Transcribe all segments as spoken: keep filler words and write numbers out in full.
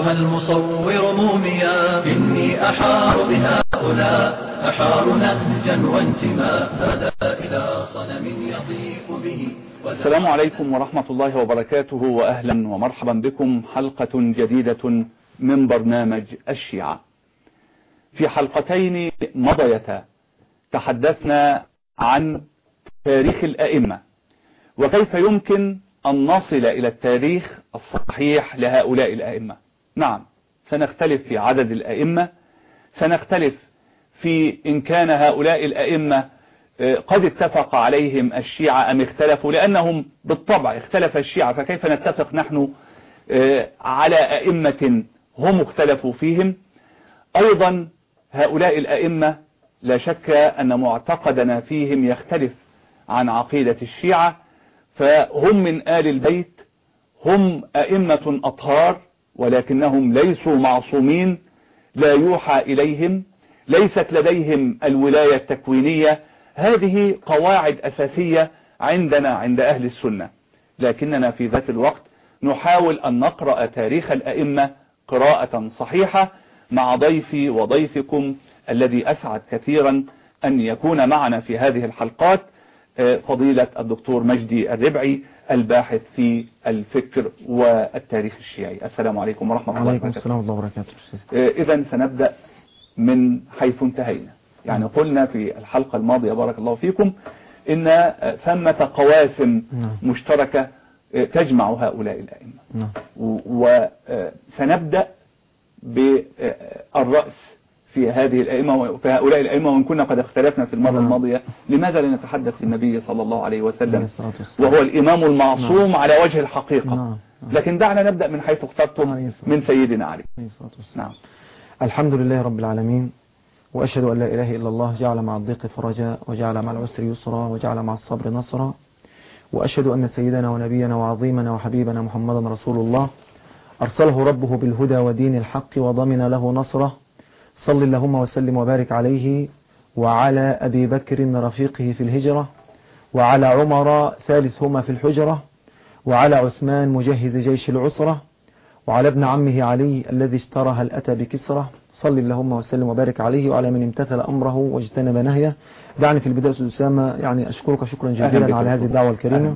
ترجم المصور موميا. إني أحار بهؤلاء أحار نهجا وانتماء، هذا إلى صنم يضيق به. السلام عليكم ورحمة الله وبركاته، وأهلا ومرحبا بكم حلقة جديدة من برنامج الشيعة. في حلقتين مضيتا تحدثنا عن تاريخ الأئمة وكيف يمكن أن نصل إلى التاريخ الصحيح لهؤلاء الأئمة. نعم، سنختلف في عدد الأئمة، سنختلف في إن كان هؤلاء الأئمة قد اتفق عليهم الشيعة أم اختلفوا، لأنهم بالطبع اختلف الشيعة، فكيف نتفق نحن على أئمة هم اختلفوا فيهم. أيضا هؤلاء الأئمة لا شك أن معتقدنا فيهم يختلف عن عقيدة الشيعة، فهم من آل البيت، هم أئمة أطهار ولكنهم ليسوا معصومين، لا يوحى إليهم، ليست لديهم الولاية التكوينية. هذه قواعد أساسية عندنا عند أهل السنة، لكننا في ذات الوقت نحاول أن نقرأ تاريخ الأئمة قراءة صحيحة مع ضيفي وضيفكم الذي أسعد كثيرا أن يكون معنا في هذه الحلقات، فضيلة الدكتور مجدي الربعي، الباحث في الفكر والتاريخ الشيعي. السلام عليكم ورحمة الله وبركاته. وعليكم السلام ورحمة الله وبركاته. إذن سنبدأ من حيث انتهينا. يعني قلنا في الحلقة الماضية بارك الله فيكم إن ثمة قواسم مشتركة تجمع هؤلاء الأئمة، وسنبدأ بالرأس في هذه الأئمة وفي هؤلاء الأئمة، وإن كنا قد اختلفنا في المرة الماضية لماذا لا نتحدث النبي صلى الله عليه وسلم وهو الإمام المعصوم على وجه الحقيقة. لكن دعنا نبدأ من حيث اخترتم من سيدنا علي. نعم. الحمد لله رب العالمين، وأشهد أن لا إله إلا الله جعل مع الضيق فرجا وجعل مع العسر يسرا وجعل مع الصبر نصرا، وأشهد أن سيدنا ونبينا وعظيمنا وحبيبنا محمدا رسول الله أرسله ربه بالهدى ودين الحق وضمن له نصره. صل اللهم وسلم وبارك عليه وعلى أبي بكر رفيقه في الهجرة، وعلى عمر ثالثهما في الحجرة، وعلى عثمان مجهز جيش العسرة، وعلى ابن عمه علي الذي اشترى هل أتى بكسرة. صل اللهم وسلم وبارك عليه وعلى من امتثل أمره واجتنب نهيه. دعني في البداية أستاذ أسامة يعني أشكرك شكرا جزيلا على هذه الدعوة الكريمة.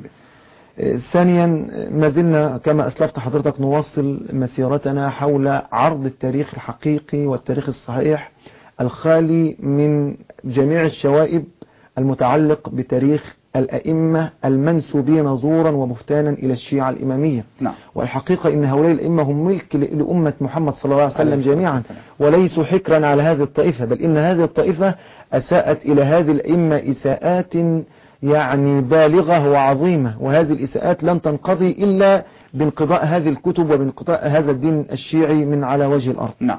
ثانيا، ما زلنا كما أسلفت حضرتك نواصل مسيرتنا حول عرض التاريخ الحقيقي والتاريخ الصحيح الخالي من جميع الشوائب المتعلق بتاريخ الأئمة المنسوبين زورا وبهتانا إلى الشيعة الإمامية. نعم. والحقيقة إن هؤلاء الأئمة هم ملك لأمة محمد صلى الله عليه وسلم جميعا، وليسوا حكرا على هذه الطائفة، بل إن هذه الطائفة أساءت إلى هذه الأئمة إساءات يعني بالغة وعظيمة، وهذه الإساءات لن تنقضي إلا بانقضاء هذه الكتب وبانقضاء هذا الدين الشيعي من على وجه الأرض. نعم.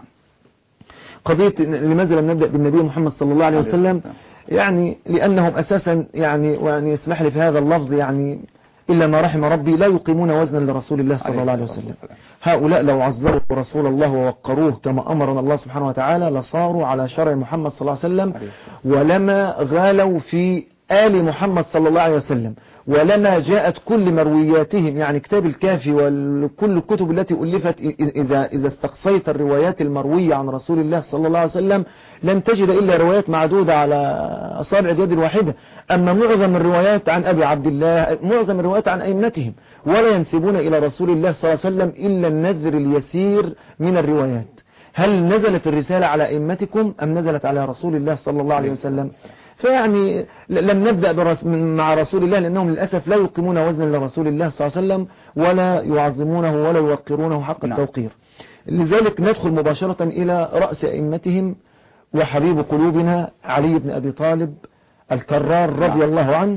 قضية لماذا لم نبدأ بالنبي محمد صلى الله عليه وسلم؟ يعني لأنهم أساسا يعني ويعني يسمح لي في هذا اللفظ يعني إلا ما رحم ربي لا يقيمون وزنا لرسول الله صلى الله عليه وسلم. هؤلاء لو عزروا رسول الله ووقروه كما أمرنا الله سبحانه وتعالى لصاروا على شرع محمد صلى الله عليه وسلم، ولما غالوا في آل محمد صلى الله عليه وسلم، ولما جاءت كل مروياتهم يعني كتاب الكافي وكل الكتب التي ألفت إذا إذا استقصيت الروايات المروية عن رسول الله صلى الله عليه وسلم لن تجد إلا روايات معدودة على أصابع اليد الواحدة. أما معظم الروايات عن أبي عبد الله، معظم الروايات عن أئمتهم، ولا ينسبون إلى رسول الله صلى الله عليه وسلم إلا النذر اليسير من الروايات. هل نزلت الرسالة على أئمتكم أم نزلت على رسول الله صلى الله عليه وسلم؟ فيعني لم نبدأ مع رسول الله لأنهم للأسف لا يقيمون وزنا لرسول الله صلى الله عليه وسلم ولا يعظمونه ولا يوقرونه حق التوقير. لذلك ندخل مباشرة إلى رأس أئمتهم وحبيب قلوبنا علي بن أبي طالب الكرار رضي الله عنه،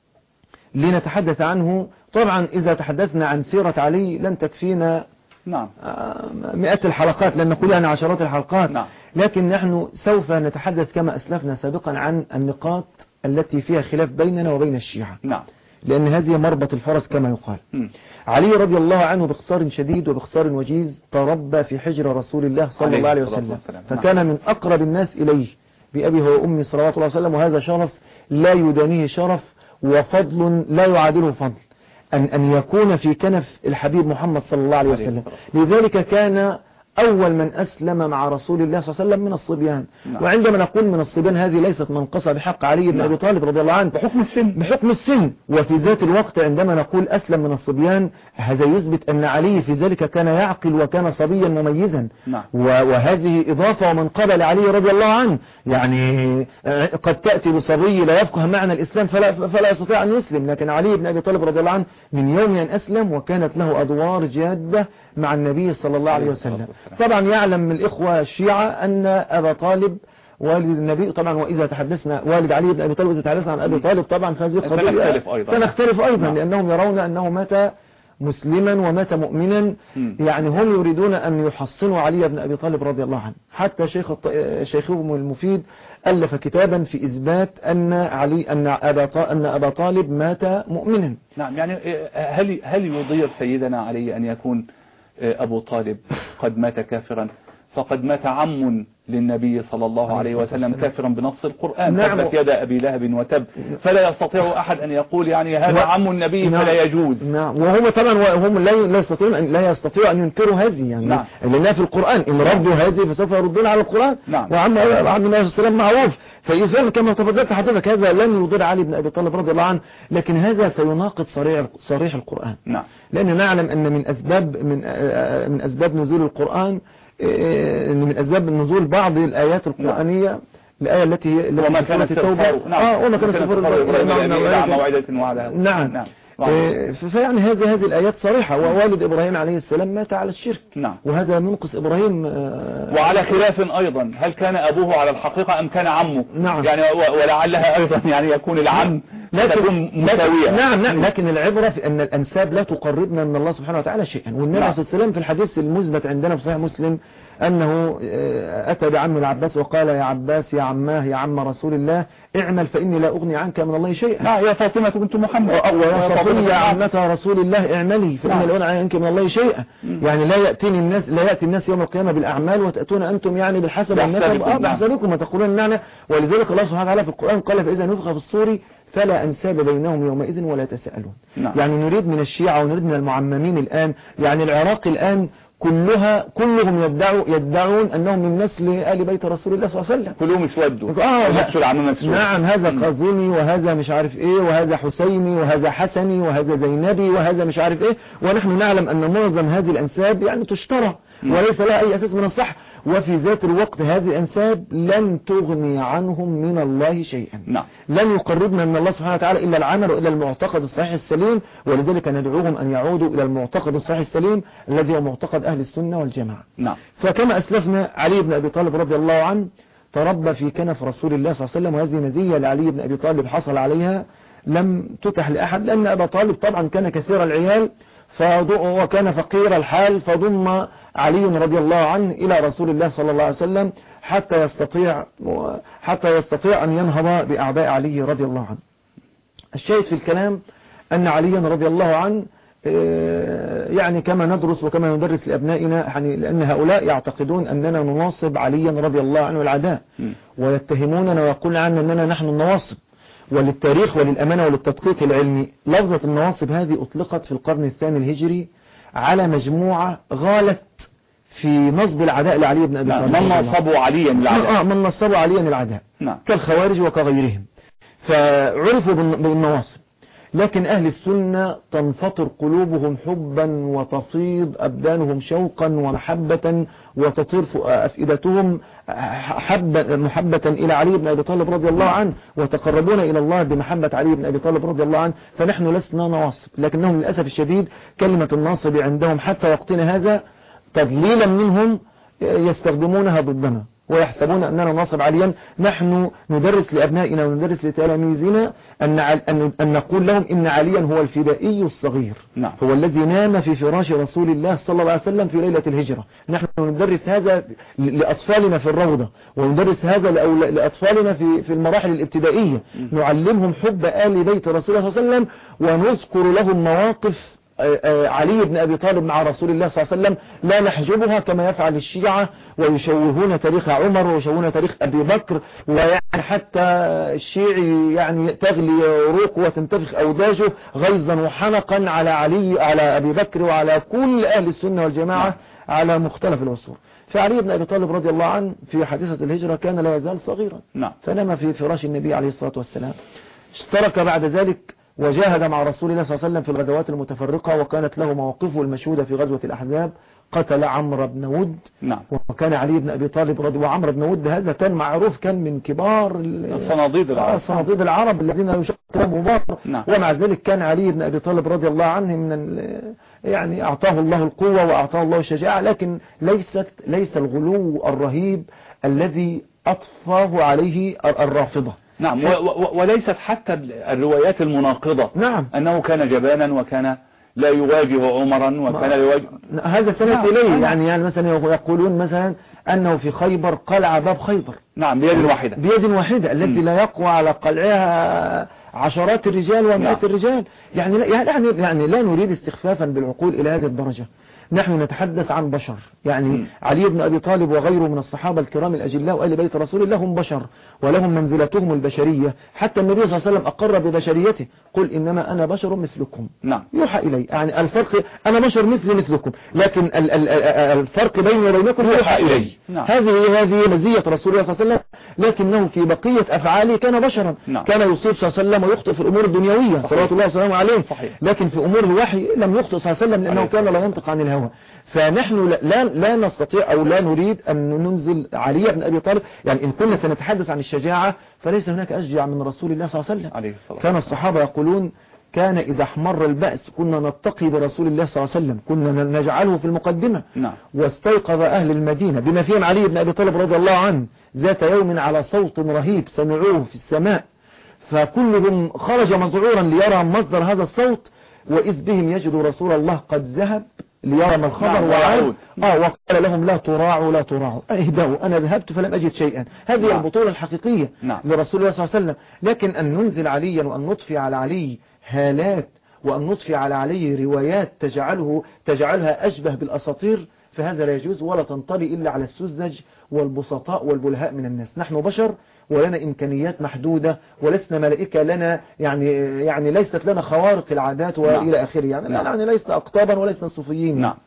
لنتحدث عنه. طبعا إذا تحدثنا عن سيرة علي لن تكفينا نعم مئات الحلقات، لن نقول يعني عشرات الحلقات. نعم. لكن نحن سوف نتحدث كما أسلفنا سابقا عن النقاط التي فيها خلاف بيننا وبين الشيعة. نعم. لأن هذه مربط الفرس كما يقال. م. علي رضي الله عنه باختصار شديد وباختصار وجيز تربى في حجر رسول الله صلى الله عليه وسلم، فكان من أقرب الناس إليه بأبي هو أمي صلوات الله وسلم، وهذا شرف لا يدانيه شرف وفضل لا يعادله فضل أن أن يكون في كنف الحبيب محمد صلى الله عليه وسلم. لذلك كان أول من أسلم مع رسول الله صلى الله عليه وسلم من الصبيان. نعم. وعندما نقول من الصبيان هذه ليست منقصة بحق علي بن نعم. أبي طالب رضي الله عنه بحكم السن بحكم السن. وفي ذات الوقت عندما نقول أسلم من الصبيان هذا يثبت أن علي في ذلك كان يعقل وكان صبيا مميزا. نعم. وهذه إضافة ومنقبة لعلي رضي الله عنه. يعني قد تأتي بصبي لا يفقه معنى الإسلام فلا, فلا يستطيع أن يسلم، لكن علي بن أبي طالب رضي الله عنه من يوم أن أسلم وكانت له أدوار جادة مع النبي صلى الله عليه وسلم. طبعا يعلم من الإخوة الشيعة أن أبا طالب والد النبي طبعا، وإذا تحدثنا والد علي بن أبي طالب إذا تحدثنا عن أبي طالب طبعا فهذه قضية سنختلف أيضا, سنختلف أيضا نعم. لأنهم يرون أنه مات مسلما ومات مؤمنا. م. يعني هم يريدون أن يحصنوا علي بن أبي طالب رضي الله عنه. حتى شيخ شيخهم المفيد ألف كتابا في إثبات أن علي أن أبا أن أبا طالب مات مؤمنا. نعم. يعني هل هل يضير سيدنا علي أن يكون أبو طالب قد مات كافرا؟ فقد مات عم للنبي صلى الله عليه وسلم كافرا بنص القرآن. نعم. تبت يد أبي لهب وتب. فلا يستطيع أحد أن يقول يعني هذا عم النبي. نعم. فلا يجوز. نعم. وهم طبعا وهم لا يستطيعون أن لا يستطيعوا أن ينكروا هذه يعني. نعم. لأنها في القرآن إن ردوا هذه فسوف يردون على القرآن. نعم. وعم عم النبي صلى الله عليه وسلم معروف. فإذا كما تفضلت حضرتك هذا لن يضر علي بن أبي طالب رضي الله عنه، لكن هذا سيناقض صريح صريح القرآن. نعم. لأن نعلم أن من أسباب من من أسباب نزول القرآن ان من اسباب النزول بعض الايات القرآنية. نعم. الآية التي هي وما كانت التوبة. نعم. اه وما كانت التوبة موعدة وعدها. نعم. نعم. إيه فيعني هذه هذه الآيات صريحة. ووالد إبراهيم عليه السلام مات على الشرك. نعم. وهذا منقص إبراهيم. آه وعلى خلاف أيضا هل كان أبوه على الحقيقة أم كان عمه؟ نعم. يعني ولعلها أيضا يعني يكون العم لا تكون مساوية. نعم نعم. لكن العبرة في أن الأنساب لا تقربنا من الله سبحانه وتعالى شيئا. والنبي عليه الصلاة والسلام في الحديث المثبت عندنا في صحيح مسلم أنه أتى بعم العباس وقال يا عباس يا عماه يا عم رسول الله اعمل فإني لا أغني عنك من الله شيئا. لا يا فاطمة بنت محمد ويا صفية يا عمة رسول الله اعملي فإني لا أغني عنك من الله شيئا. يعني لا يأتيني الناس لا يأتي الناس يوم القيامة بالأعمال وتأتون أنتم يعني بالحسب النسب بحسبكم وتقولون معنا. ولذلك الله سبحانه وتعالى في القرآن قال فإذا نفخ في الصور فلا أنساب بينهم يومئذ ولا تساءلون. نعم. يعني نريد من الشيعة ونريد من المعممين الآن، يعني العراق الآن كلها كلهم يدعوا يدعون أنهم من نسل آل بيت رسول الله صلى الله عليه وسلم. كلهم اسودوا. آه نعم. هذا قاظمي وهذا مش عارف ايه وهذا حسيني وهذا حسني وهذا زينبي وهذا مش عارف ايه. ونحن نعلم أن معظم هذه الأنساب يعني تشترى وليس لها أي أساس من الصح. وفي ذات الوقت هذه الأنساب لن تغني عنهم من الله شيئا. نعم. لن يقربنا من الله سبحانه وتعالى إلا العمل وإلا المعتقد الصحيح السليم. ولذلك ندعوهم أن يعودوا إلى المعتقد الصحيح السليم الذي هو معتقد أهل السنة والجماعة. نعم. فكما أسلفنا علي بن أبي طالب رضي الله عنه تربى في كنف رسول الله صلى الله عليه وسلم. وهذه مزية لعلي بن أبي طالب حصل عليها لم تتح لأحد، لأن أبا طالب طبعا كان كثير العيال وكان فقير الحال، فضم علي رضي الله عنه إلى رسول الله صلى الله عليه وسلم حتى يستطيع حتى يستطيع أن ينهض بأعداء علي رضي الله عنه. الشاهد في الكلام أن علي رضي الله عنه يعني كما ندرس وكما ندرس لأبنائنا، يعني لأن هؤلاء يعتقدون أننا نناصب عليا رضي الله عنه العداء ويتهموننا ويقول عنا أننا نحن النواصب. وللتاريخ وللأمانة وللتدقيق العلمي لفظة النواصب هذه أطلقت في القرن الثاني الهجري على مجموعة غالت في نصب العداء لعلي بن أبي طالب. من نصبوا عليا العداء. آه من نصبوا عليا العداء. نعم. كالخوارج وكغيرهم فعرفوا بالنواصب. لكن أهل السنة تنفطر قلوبهم حبا وتفيض أبدانهم شوقا ومحبة وتطير أفئدتهم حبا محبة إلى علي بن أبي طالب رضي الله عنه وتقربون إلى الله بمحبة علي بن أبي طالب رضي الله عنه. فنحن لسنا نواصب، لكنهم للأسف الشديد كلمة الناصب عندهم حتى وقتنا هذا تضليلا منهم يستخدمونها ضدنا ويحسبون أننا ناصب عليا. نحن ندرس لأبنائنا وندرس لتلاميذنا أن أن أن نقول لهم إن عليا هو الفدائي الصغير. نعم. هو الذي نام في فراش رسول الله صلى الله عليه وسلم في ليلة الهجرة. نحن ندرس هذا لأطفالنا في الروضة وندرس هذا لأطفالنا في في المراحل الابتدائية. نعلمهم حب آل بيت رسول الله صلى الله عليه وسلم ونذكر لهم مواقف علي بن أبي طالب مع رسول الله صلى الله عليه وسلم لا نحجبها كما يفعل الشيعة ويشوهون تاريخ عمر ويشوهون تاريخ أبي بكر. ويعني حتى الشيعي يعني تغلي روق وتنتفخ أوداجه غيظا وحنقا على علي على أبي بكر وعلى كل أهل السنة والجماعة على مختلف العصور. فعلي بن أبي طالب رضي الله عنه في حادثة الهجرة كان لا يزال صغيرا، نعم. فنام في فراش النبي عليه الصلاة والسلام. اشترك بعد ذلك وجاهد مع رسول الله صلى الله عليه وسلم في الغزوات المتفرقة، وكانت له مواقفه المشهودة في غزوة الأحزاب. قتل عمرو بن ود، نعم. وكان علي بن أبي طالب رضي وعمرو بن ود هذا كان معروف، كان من كبار صناديد العرب صناديد العرب الذين يشكلون مبارك، نعم. ومع ذلك كان علي بن أبي طالب رضي الله عنه من يعني أعطاه الله القوة وأعطاه الله الشجاعة، لكن ليست ليس الغلو الرهيب الذي أطفاه عليه الرافضة. نعم. وليست حتى الروايات المناقضة، نعم. أنه كان جبانا وكان لا يواجه عمرا وكان لا يواجه، هذا سنة نعم. إليه. نعم. يعني يعني مثلا يقولون مثلا أنه في خيبر قلع باب خيبر، نعم، بيد واحدة بيد واحدة التي لا يقوى على قلعها عشرات الرجال ومئات نعم. الرجال. يعني يعني يعني لا نريد استخفافا بالعقول إلى هذه الدرجة. نحن نتحدث عن بشر، يعني م. علي بن أبي طالب وغيره من الصحابة الكرام الأجلاء وآل بيت رسول الله هم بشر ولهم منزلتهم البشرية، حتى النبي صلى الله عليه وسلم أقر ببشريته، قل إنما أنا بشر مثلكم، نعم. يوحى إلي. يعني الفرق أنا بشر مثلي مثلكم، لكن ال ال الفرق بيني وبينكم يوحى إلي. نعم. هذه هذه مزية رسول الله صلى الله عليه وسلم، لكنه في بقية أفعاله كان بشرا، نعم. كان يصيب صلى الله عليه وسلم ويخطئ في الأمور الدنيوية صلوات الله وسلامه عليه، صحيح. لكن في أمور الوحي لم يخطئ صلى الله عليه وسلم لأنه كان لا ينطق عن الهوى. فنحن لا لا نستطيع أو لا نريد أن ننزل علي بن أبي طالب. يعني إن كنا سنتحدث عن الشجاعة فليس هناك أشجع من رسول الله صلى الله عليه وسلم. عليه الصلاة. كان الصحابة يقولون كان إذا احمر البأس كنا نتقي برسول الله صلى الله عليه وسلم، كنا نجعله في المقدمة. نعم. واستيقظ أهل المدينة بما فيهم علي بن أبي طالب رضي الله عنه ذات يوم على صوت رهيب سمعوه في السماء، فكلهم خرج مذعورا ليرى مصدر هذا الصوت، وإذ بهم يجدوا رسول الله قد ذهب ليرى ما الخبر. نعم. وعاد آه وقال لهم لا تراعوا لا تراعوا اهدوا، أنا ذهبت فلم أجد شيئا. هذه نعم. البطولة الحقيقية نعم. لرسول الله صلى الله عليه وسلم. لكن أن ننزل عليا وأن نطفي على علي هالات وأن نطفي على علي روايات تجعله تجعلها أشبه بالأساطير، فهذا لا يجوز، ولا تنطلي إلا على السذج والبسطاء والبلهاء من الناس. نحن بشر ولنا إمكانيات محدودة، ولسنا ملائكة لنا يعني يعني ليست لنا خوارق العادات وإلى نعم. آخره. يعني نعم. يعني ليس أقطابا وليسنا صوفيين. نعم.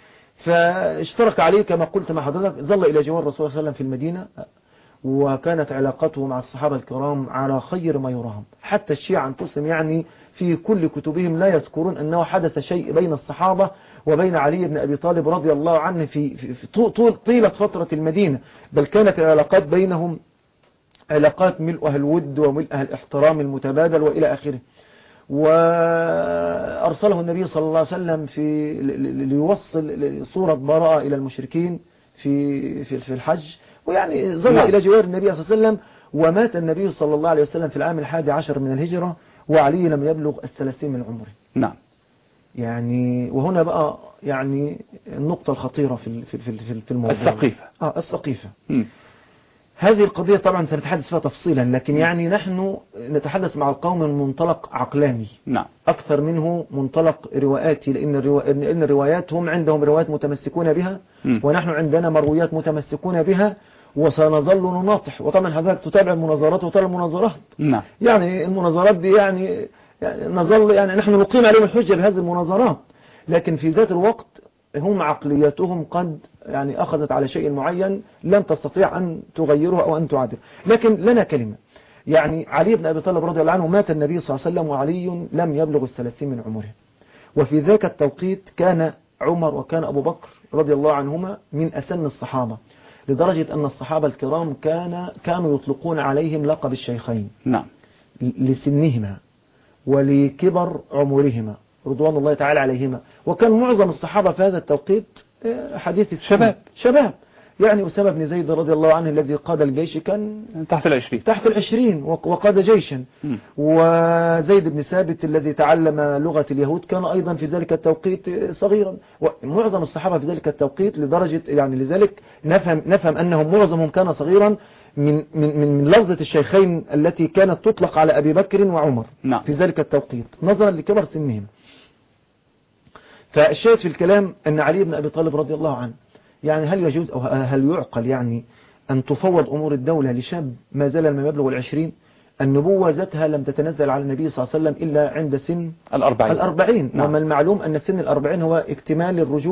فاشترك عليه كما قلت مع حضرتك، ظل إلى جوار الرسول صلى الله عليه وسلم في المدينة، وكانت علاقته مع الصحابة الكرام على خير ما يراهم. حتى الشيعة أنفسهم يعني في كل كتبهم لا يذكرون أنه حدث شيء بين الصحابة وبين علي بن أبي طالب رضي الله عنه في, في, في طول طيلة فترة المدينة، بل كانت العلاقات بينهم علاقات ملؤها الود وملؤها الاحترام المتبادل وإلى آخره. وأرسله النبي صلى الله عليه وسلم في ليوصل صورة براءة إلى المشركين في في في الحج، ويعني ظل إلى جوار النبي صلى الله عليه وسلم. ومات النبي صلى الله عليه وسلم في العام الحادي عشر من الهجرة وعلي لم يبلغ الثلاثين من عمره. نعم. يعني وهنا بقى يعني النقطة الخطيرة في في في في الموضوع السقيفة. اه السقيفة. م. هذه القضية طبعا سنتحدث فيها تفصيلا، لكن يعني نحن نتحدث مع القوم من منطلق عقلاني نعم. أكثر منه منطلق روائاتي، لأن لأن الروايات هم عندهم روايات متمسكون بها م. ونحن عندنا مرويات متمسكون بها، وسنظل نناطح. وطبعا حضرتك تتابع المناظرات وترى المناظرات. نعم. يعني المناظرات دي يعني, يعني نظل يعني نحن نقيم عليهم الحجة بهذه المناظرات، لكن في ذات الوقت هم عقلياتهم قد يعني أخذت على شيء معين لن تستطيع أن تغيره أو أن تعادله. لكن لنا كلمة، يعني علي بن أبي طالب رضي الله عنه مات النبي صلى الله عليه وسلم وعلي لم يبلغ الثلاثين من عمره، وفي ذاك التوقيت كان عمر وكان أبو بكر رضي الله عنهما من أسن الصحابة، لدرجة أن الصحابة الكرام كان كانوا يطلقون عليهم لقب الشيخين. نعم. لسنهما ولكبر عمرهما رضوان الله تعالى عليهما. وكان معظم الصحابة في هذا التوقيت حديث شباب شباب يعني أسامة بن زيد رضي الله عنه الذي قاد الجيش كان تحت العشرين تحت العشرين وقاد جيشا. م. وزيد بن ثابت الذي تعلم لغة اليهود كان أيضا في ذلك التوقيت صغيرا. ومعظم الصحابة في ذلك التوقيت لدرجة يعني لذلك نفهم نفهم أنهم معظمهم كان صغيرا من من من لفظة الشيخين التي كانت تطلق على أبي بكر وعمر. نعم. في ذلك التوقيت نظرا لكبر سنهم. فالشاهد في الكلام أن علي بن أبي طالب رضي الله عنه يعني هل يجوز أو هل يعقل يعني أن تفوض أمور الدولة لشاب ما زال لم يبلغ العشرين؟ النبوة ذاتها لم تتنزل على النبي صلى الله عليه وسلم إلا عند سن الأربعين, الأربعين. نعم. وما المعلوم أن سن الأربعين هو اكتمال الرجولة.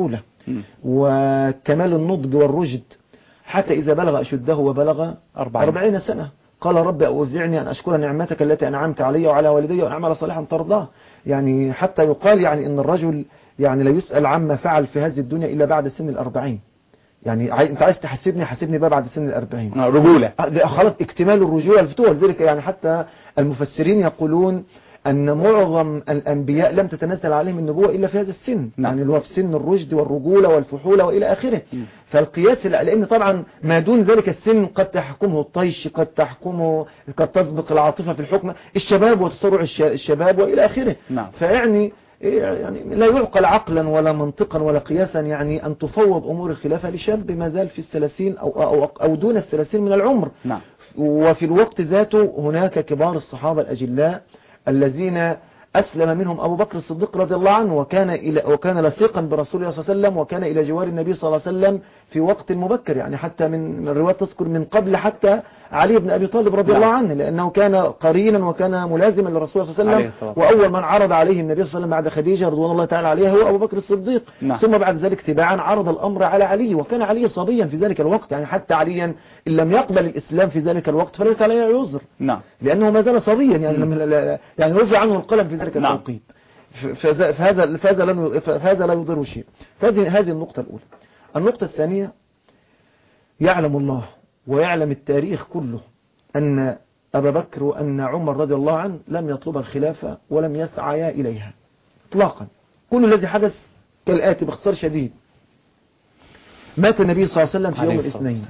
وكمال النضج والرشد، حتى إذا بلغ أشده وبلغ أربعين سنة قال رب أوزعني أن أشكر نعمتك التي أنعمت علي وعلى والدي وأن أعمل صالحا ترضاه. يعني حتى يقال يعني إن الرجل يعني لا يسأل عما فعل في هذه الدنيا إلا بعد سن الأربعين. يعني عاي... انت عايز تحسبني حسبني بقى بعد سن الأربعين. رجولة خلاص اكتمال الرجولة الفتوة. لذلك يعني حتى المفسرين يقولون أن معظم الأنبياء لم تتنزل عليهم النبوة إلا في هذا السن. نعم. يعني اللي هو في سن الرشد والرجولة والفحولة وإلى آخره. م. فالقياس لأن طبعا ما دون ذلك السن قد تحكمه الطيش، قد تحكمه قد تسبق العاطفة في الحكم، الشباب وتسرع الشباب وإلى آخره. نعم. فيعني يعني لا يعقل عقلا ولا منطقا ولا قياسا يعني أن تفوض أمور الخلافة لشاب ما زال في الثلاثين أو, أو, أو دون الثلاثين من العمر. نعم. وفي الوقت ذاته هناك كبار الصحابة الأجلاء الذين أسلم منهم أبو بكر الصديق رضي الله عنه، وكان إلى وكان لصيقا برسول الله صلى الله عليه وسلم، وكان إلى جوار النبي صلى الله عليه وسلم في وقت مبكر، يعني حتى من الروايات تذكر من قبل حتى علي بن أبي طالب رضي الله عنه، لأنه كان قرينا وكان ملازما للرسول صلى الله عليه وسلم، وأول من عرض عليه النبي صلى الله عليه وسلم بعد خديجة رضوان الله تعالى عليها هو أبو بكر الصديق. نعم. ثم بعد ذلك تباعا عرض الأمر على علي، وكان علي صبيا في ذلك الوقت، يعني حتى عليا إن لم يقبل الإسلام في ذلك الوقت فليس عليه عذر. نعم. لأنه ما زال صبيا، يعني لم يعني رفع عنه القلم في ذلك التوقيت. فهذا فهذا لم فهذا لا يضر شيء. هذه هذه النقطة الأولى. النقطة الثانية، يعلم الله ويعلم التاريخ كله أن أبا بكر وأن عمر رضي الله عنه لم يطلب الخلافة ولم يسعيا إليها إطلاقا. كل الذي حدث كالآتي باختصار شديد: مات النبي صلى الله عليه وسلم في يوم الاثنين،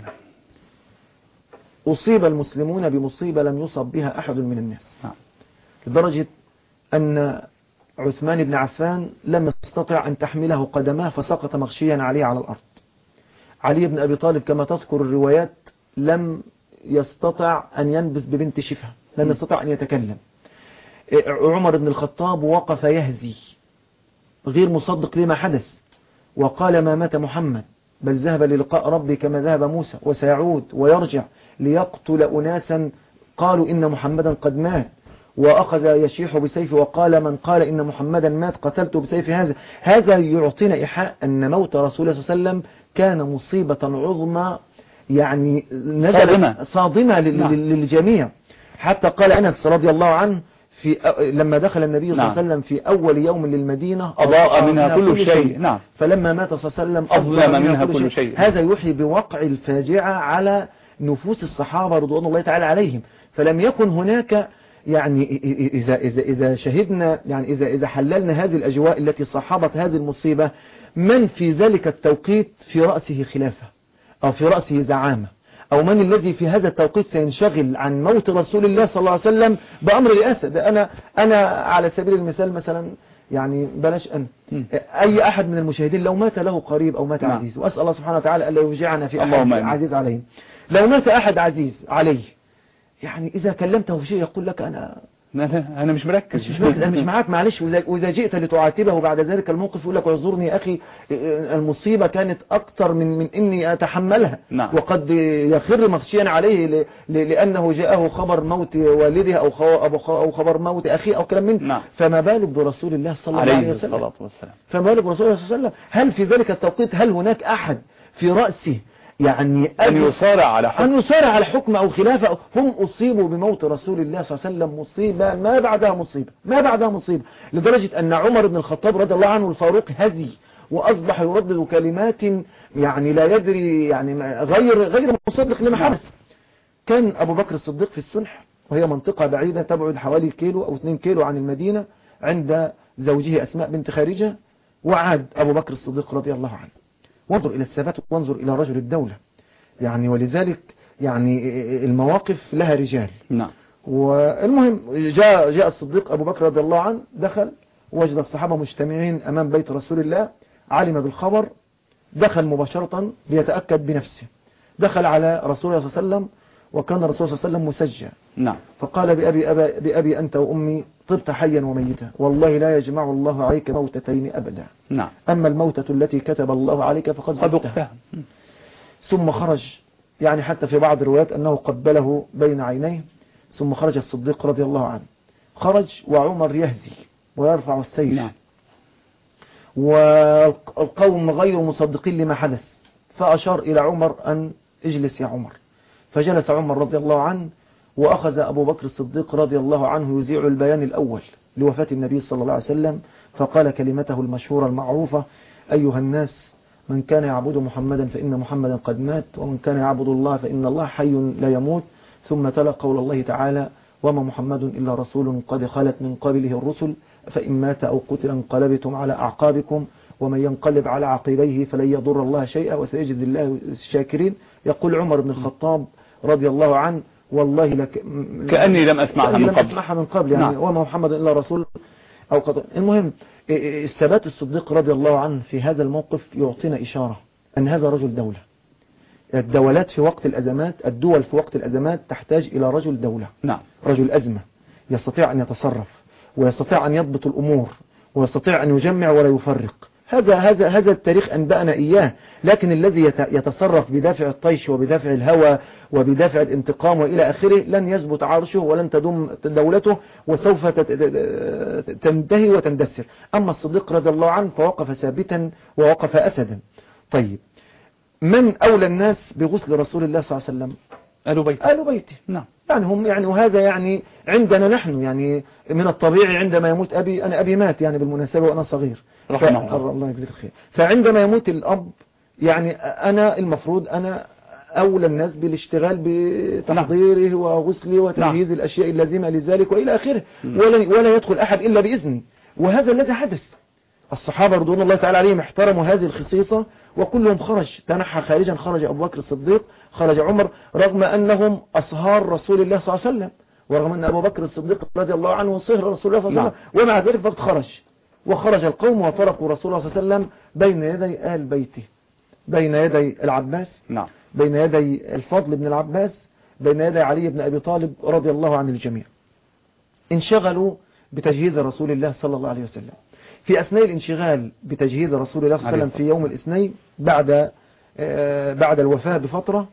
أصيب المسلمون بمصيبة لم يصب بها أحد من الناس، لدرجة أن عثمان بن عفان لم يستطع أن تحمله قدماه فسقط مغشيا عليه على الأرض. علي بن أبي طالب كما تذكر الروايات لم يستطع أن ينبس ببنت شفه، لم يستطع أن يتكلم. عمر بن الخطاب وقف يهزي غير مصدق لما حدث، وقال: ما مات محمد بل ذهب للقاء ربي كما ذهب موسى، وسيعود ويرجع ليقتل أناسا قالوا إن محمدا قد مات. وأخذ يشيح بسيفه وقال: من قال إن محمدا مات قتلته بسيف هذا. هذا يعطينا إيحاء أن موت رسول الله صلى الله عليه وسلم كان مصيبة عظمى، يعني صادمة, صادمة للجميع. حتى قال أنس رضي الله عنه في لما دخل النبي صلى الله عليه وسلم في أول يوم للمدينة أضاء منها كل شيء. شيء. نعم. فلما مات صلى الله عليه وسلم أظلم منها كل شيء. هذا يوحي بوقع الفاجعة على نفوس الصحابة رضوان الله تعالى عليهم. فلم يكن هناك يعني إذا إذا إذا شهدنا يعني إذا إذا حللنا هذه الأجواء التي صاحبت هذه المصيبة، من في ذلك التوقيت في رأسه خلافة أو في رأسه زعامة، أو من الذي في هذا التوقيت سينشغل عن موت رسول الله صلى الله عليه وسلم بأمر رئاسة؟ ده أنا أنا على سبيل المثال مثلا، يعني بلاش أن أي أحد من المشاهدين لو مات له قريب أو مات نعم. عزيز، وأسأل الله سبحانه وتعالى ألا يوجعنا في أحد عزيز عليه، لو مات أحد عزيز عليه، يعني إذا كلمته في شيء يقول لك أنا أنا مش مركز مش مركز أنا مش معاك معلش. وإذا جئت لتعاتبه بعد ذلك الموقف يقول لك اعذرني يا أخي، المصيبة كانت أكثر من من إني أتحملها. نعم. وقد يخر مغشيا عليه لأنه جاءه خبر موت والده أو أو خبر موت أخيه أو كلام منه. نعم. فما بالك برسول الله صلى الله عليه وسلم؟ فما بالك برسول الله صلى الله عليه وسلم؟ هل في ذلك التوقيت هل هناك أحد في رأسه يعني أن يصارع على حكم أن يصارع على حكم أو خلافة؟ هم أصيبوا بموت رسول الله صلى الله عليه وسلم مصيبة ما بعدها مصيبة ما بعدها مصيبة، لدرجة أن عمر بن الخطاب رضي الله عنه الفاروق هزي وأصبح يردد كلمات يعني لا يدري يعني غير غير مصدق لما حدث. كان أبو بكر الصديق في السنح، وهي منطقة بعيدة تبعد حوالي كيلو أو اثنين كيلو عن المدينة، عند زوجه أسماء بنت خارجة، وعاد أبو بكر الصديق رضي الله عنه. وانظر إلى الثبات وانظر إلى رجل الدولة، يعني ولذلك يعني المواقف لها رجال. نعم. والمهم جاء جاء الصديق أبو بكر رضي الله عنه، دخل وجد الصحابة مجتمعين أمام بيت رسول الله، علم بالخبر، دخل مباشرة ليتأكد بنفسه، دخل على رسول الله صلى الله عليه وسلم، وكان الرسول صلى الله عليه وسلم مسجى. نعم. فقال: بأبي, أبا بأبي أنت وأمي طبت حيا وميتا، والله لا يجمع الله عليك موتتين أبدا. نعم. أما الموتة التي كتب الله عليك فقد ذقتها. ثم خرج، يعني حتى في بعض الروايات أنه قبله بين عينيه، ثم خرج الصديق رضي الله عنه. خرج وعمر يهزي ويرفع السيف. نعم. والقوم غير مصدقين لما حدث، فأشار إلى عمر أن اجلس يا عمر، فجلس عمر رضي الله عنه، وأخذ أبو بكر الصديق رضي الله عنه يذيع البيان الأول لوفاة النبي صلى الله عليه وسلم، فقال كلمته المشهورة المعروفة: أيها الناس، من كان يعبد محمدا فإن محمدا قد مات، ومن كان يعبد الله فإن الله حي لا يموت. ثم تلا قول الله تعالى: وما محمد إلا رسول قد خلت من قبله الرسل فإن مات أو قتل انقلبتم على أعقابكم ومن ينقلب على عقبيه فلن يضر الله شيئا وسيجزي الله الشاكرين. يقول عمر بن الخطاب رضي الله عنه: والله لك كأني لم أسمعها من قبل, أسمعها من قبل يعني نعم. وما محمد إلا رسول أو قتل. المهم الثبات الصديق رضي الله عنه في هذا الموقف يعطينا إشارة أن هذا رجل دولة. الدولات في وقت الأزمات، الدول في وقت الأزمات تحتاج إلى رجل دولة، نعم. رجل أزمة يستطيع أن يتصرف ويستطيع أن يضبط الأمور ويستطيع أن يجمع ولا يفرق. هذا هذا هذا التاريخ أنبأنا إياه. لكن الذي يتصرف بدافع الطيش وبدافع الهوى وبدافع الانتقام وإلى آخره لن يثبت عرشه ولن تدوم دولته وسوف تنتهي وتندثر. أما الصديق رضي الله عنه فوقف ثابتا ووقف أسدا. طيب، من أولى الناس بغسل رسول الله صلى الله عليه وسلم؟ آل بيته. آل بيته، نعم. يعني هم يعني وهذا يعني عندنا نحن يعني من الطبيعي عندما يموت أبي، أنا أبي مات يعني بالمناسبة وأنا صغير رحمه الله، الله يجزيك الخير. فعندما يموت الأب يعني أنا المفروض أنا أولى الناس بالاشتغال بتحضيره نعم. وغسله وتجهيز نعم. الأشياء اللازمة لذلك وإلى آخره، ولا, ولا يدخل أحد إلا بإذني. وهذا الذي حدث. الصحابة رضوان الله تعالى عليهم احترموا هذه الخصيصة وكلهم خرج، تنحى خارجا، خرج أبو بكر الصديق، خرج عمر، رغم أنهم أصهار رسول الله صلى الله عليه وسلم، ورغم أن أبو بكر الصديق رضي الله عنه صهر رسول الله صلى الله عليه وسلم، ومع ذلك فقد خرج، وخرج القوم وتركوا رسول الله صلى الله عليه وسلم بين يدي آل بيته، بين يدي العباس، نعم. بين يدي الفضل بن العباس، بين يدي علي بن أبي طالب رضي الله عن الجميع. انشغلوا بتجهيز رسول الله صلى الله عليه وسلم. في أثناء الانشغال بتجهيز رسول الله صلى الله عليه وسلم في يوم الاثنين بعد بعد الوفاة بفترة،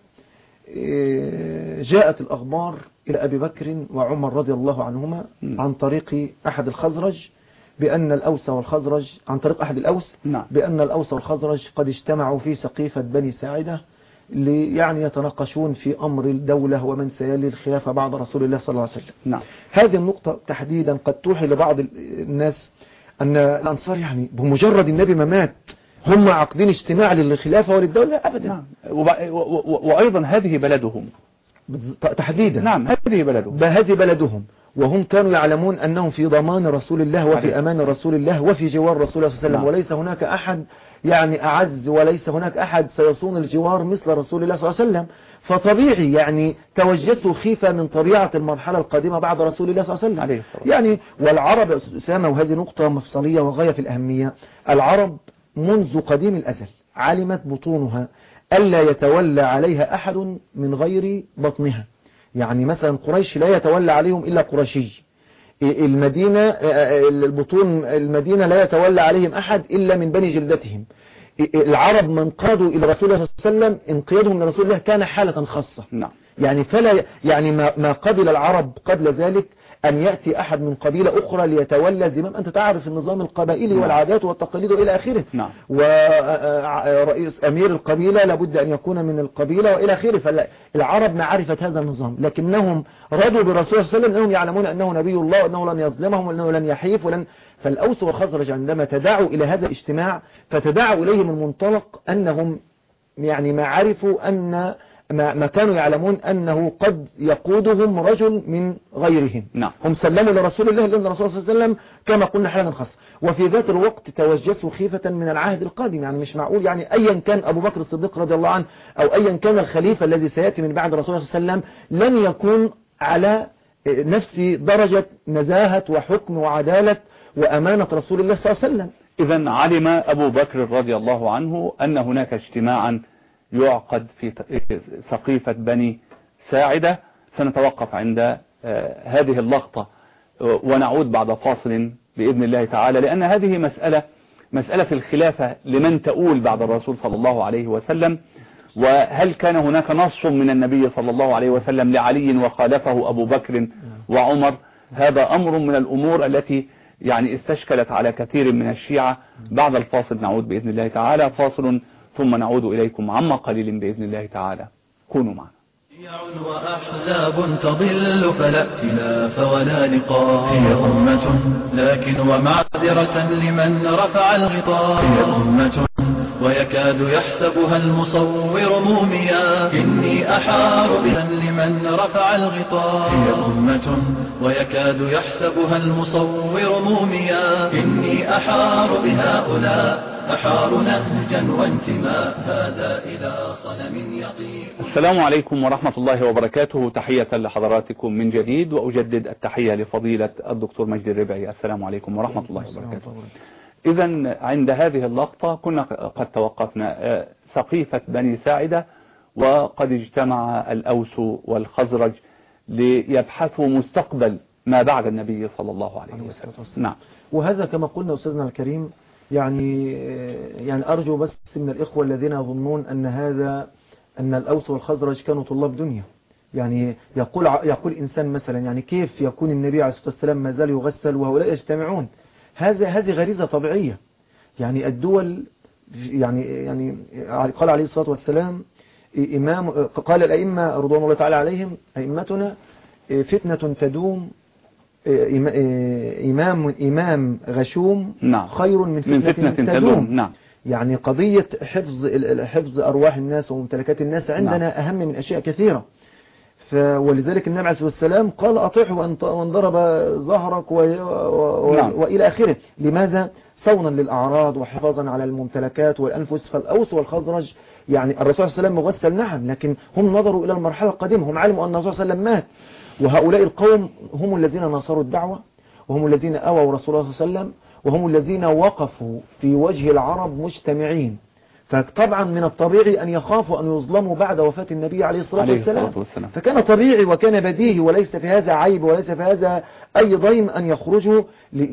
جاءت الأخبار إلى أبي بكر وعمر رضي الله عنهما عن طريق أحد الخزرج بأن الأوس والخزرج، عن طريق أحد الأوس بأن الأوس والخزرج قد اجتمعوا في سقيفة بني ساعدة يعني يتناقشون في أمر الدولة ومن سيلي الخلافة بعد رسول الله صلى الله عليه وسلم. نعم. هذه النقطة تحديدا قد توحي لبعض الناس أن الأنصار يعني بمجرد النبي ما مات هم عاقدين اجتماع للخلافة وللدولة أبدا. نعم. وأيضا هذه بلدهم تحديدا. نعم، هذه بلدهم هذه بلدهم، وهم كانوا يعلمون أنهم في ضمان رسول الله وفي أمان رسول الله وفي جوار رسول الله صلى الله عليه وسلم. نعم. وليس هناك أحد يعني أعز وليس هناك أحد سيصون الجوار مثل رسول الله صلى الله عليه وسلم. فطبيعي يعني توجسوا خيفة من طبيعة المرحلة القادمة بعد رسول الله صلى الله عليه وسلم. يعني والعرب أسامة، وهذه نقطة مفصلية وغاية في الأهمية، العرب منذ قديم الأزل علمت بطونها ألا يتولى عليها أحد من غير بطنها. يعني مثلا قريش لا يتولى عليهم إلا قرشي، المدينة البطون المدينة لا يتولى عليهم أحد إلا من بني جلدتهم. العرب من قادوا إلى رسول الله صلى الله عليه وسلم انقيادهم لرسول الله كان حالة خاصة. نعم. يعني فلا يعني ما, ما قبل العرب قبل ذلك أن يأتي أحد من قبيلة أخرى ليتولى زمام. أنت تعرف النظام القبائلي نعم. والعادات والتقاليد وإلى آخره. نعم. ورئيس أمير القبيلة لابد أن يكون من القبيلة وإلى آخره. فالعرب معرفة هذا النظام، لكنهم رضوا برسول الله صلى الله عليه وسلم أنهم يعلمون أنه نبي الله وأنه لن يظلمهم وأنه لن يحيف ولن. فالأوس والخزرج عندما تداعوا إلى هذا الاجتماع فتداعوا إليه من منطلق أنهم يعني ما عرفوا أن ما, ما كانوا يعلمون أنه قد يقودهم رجل من غيرهم. نعم. هم سلموا لرسول الله لأن الرسول صلى الله عليه وسلم كما قلنا حالا خاصة. وفي ذات الوقت توجسوا خيفة من العهد القادم. يعني مش معقول يعني أيا كان أبو بكر الصديق رضي الله عنه أو أيا كان الخليفة الذي سيأتي من بعد رسول الله صلى الله عليه وسلم لن يكون على نفس درجة نزاهة وحكم وعدالة وأمانة رسول الله صلى الله عليه وسلم. إذن علم أبو بكر رضي الله عنه أن هناك اجتماعا يعقد في سقيفة بني ساعدة. سنتوقف عند هذه اللقطة ونعود بعد فاصل بإذن الله تعالى، لأن هذه مسألة مسألة الخلافة لمن تؤول بعد الرسول صلى الله عليه وسلم، وهل كان هناك نص من النبي صلى الله عليه وسلم لعلي وخالفه أبو بكر وعمر. هذا أمر من الأمور التي يعني استشكلت على كثير من الشيعة. بعد الفاصل نعود بإذن الله تعالى، فاصل ثم نعود إليكم عما قليل بإذن الله تعالى، كونوا معنا. شيع وأحزاب تضل فلا ائتلاف ولا لقاء، هي أمة لكن ومعذرة لمن رفع الغطاء، هي أمة ويكاد يحسبها المصور موميا، إني أحار بها لمن رفع الغطاء، هي أمة ويكاد يحسبها المصور موميا، إني أحار بهؤلاء أحار نهجا وانتماء، هذا إلى صنم يطير. السلام عليكم ورحمة الله وبركاته، تحية لحضراتكم من جديد، وأجدد التحية لفضيلة الدكتور مجدي الربعي. السلام عليكم ورحمة الله وبركاته. إذا عند هذه اللقطة كنا قد توقفنا سقيفة بني ساعدة، وقد اجتمع الأوس والخزرج ليبحثوا مستقبل ما بعد النبي صلى الله عليه وسلم. نعم. وهذا كما قلنا أستاذنا الكريم، يعني يعني أرجو بس من الإخوة الذين يظنون أن هذا أن الأوس والخزرج كانوا طلاب دنيا. يعني يقول يقول إنسان مثلا، يعني كيف يكون النبي عليه الصلاة والسلام ما زال يغسل وهؤلاء يجتمعون؟ هذا هذه غريزة طبيعية. يعني الدول، يعني يعني قال عليه الصلاة والسلام إمام، قال الأئمة رضوان الله تعالى عليهم أئمتنا فتنة تدوم، إمام إمام غشوم نعم. خير من فتنة, من فتنة تدوم. تدوم. نعم. يعني قضية حفظ حفظ أرواح الناس وممتلكات الناس عندنا نعم. أهم من أشياء كثيرة. ولذلك النبي عليه الصلاة والسلام قال أطيعه وان ضرب ظهرك و... و... نعم. وإلى آخره. لماذا؟ صونا للأعراض وحفاظا على الممتلكات والأنفس. فالأوس والخزرج، يعني الرسول صلى الله عليه وسلم مغسل نعم، لكن هم نظروا إلى المرحلة القادمة، هم علموا أن الرسول صلى الله عليه وسلم مات، وهؤلاء القوم هم الذين ناصروا الدعوة، وهم الذين أووا رسول الله صلى الله عليه وسلم، وهم الذين وقفوا في وجه العرب مجتمعين. فطبعا من الطبيعي أن يخافوا أن يظلموا بعد وفاة النبي عليه الصلاة والسلام. والسلام. فكان طبيعي وكان بديهي، وليس في هذا عيب وليس في هذا أي ضيم أن يخرجوا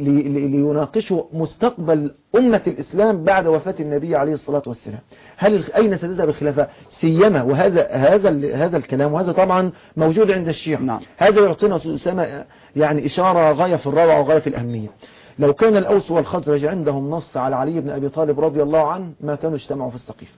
ليناقشوا مستقبل أمة الإسلام بعد وفاة النبي عليه الصلاة والسلام. هل أين ستذهب الخلافة؟ سيما وهذا هذا هذا الكلام، وهذا طبعا موجود عند الشيعة. نعم. هذا يعطينا أسامة يعني إشارة غاية في الروعة وغاية في الأهمية. لو كان الأوس والخزرج عندهم نص على علي بن أبي طالب رضي الله عنه ما كانوا اجتمعوا في السقيفة.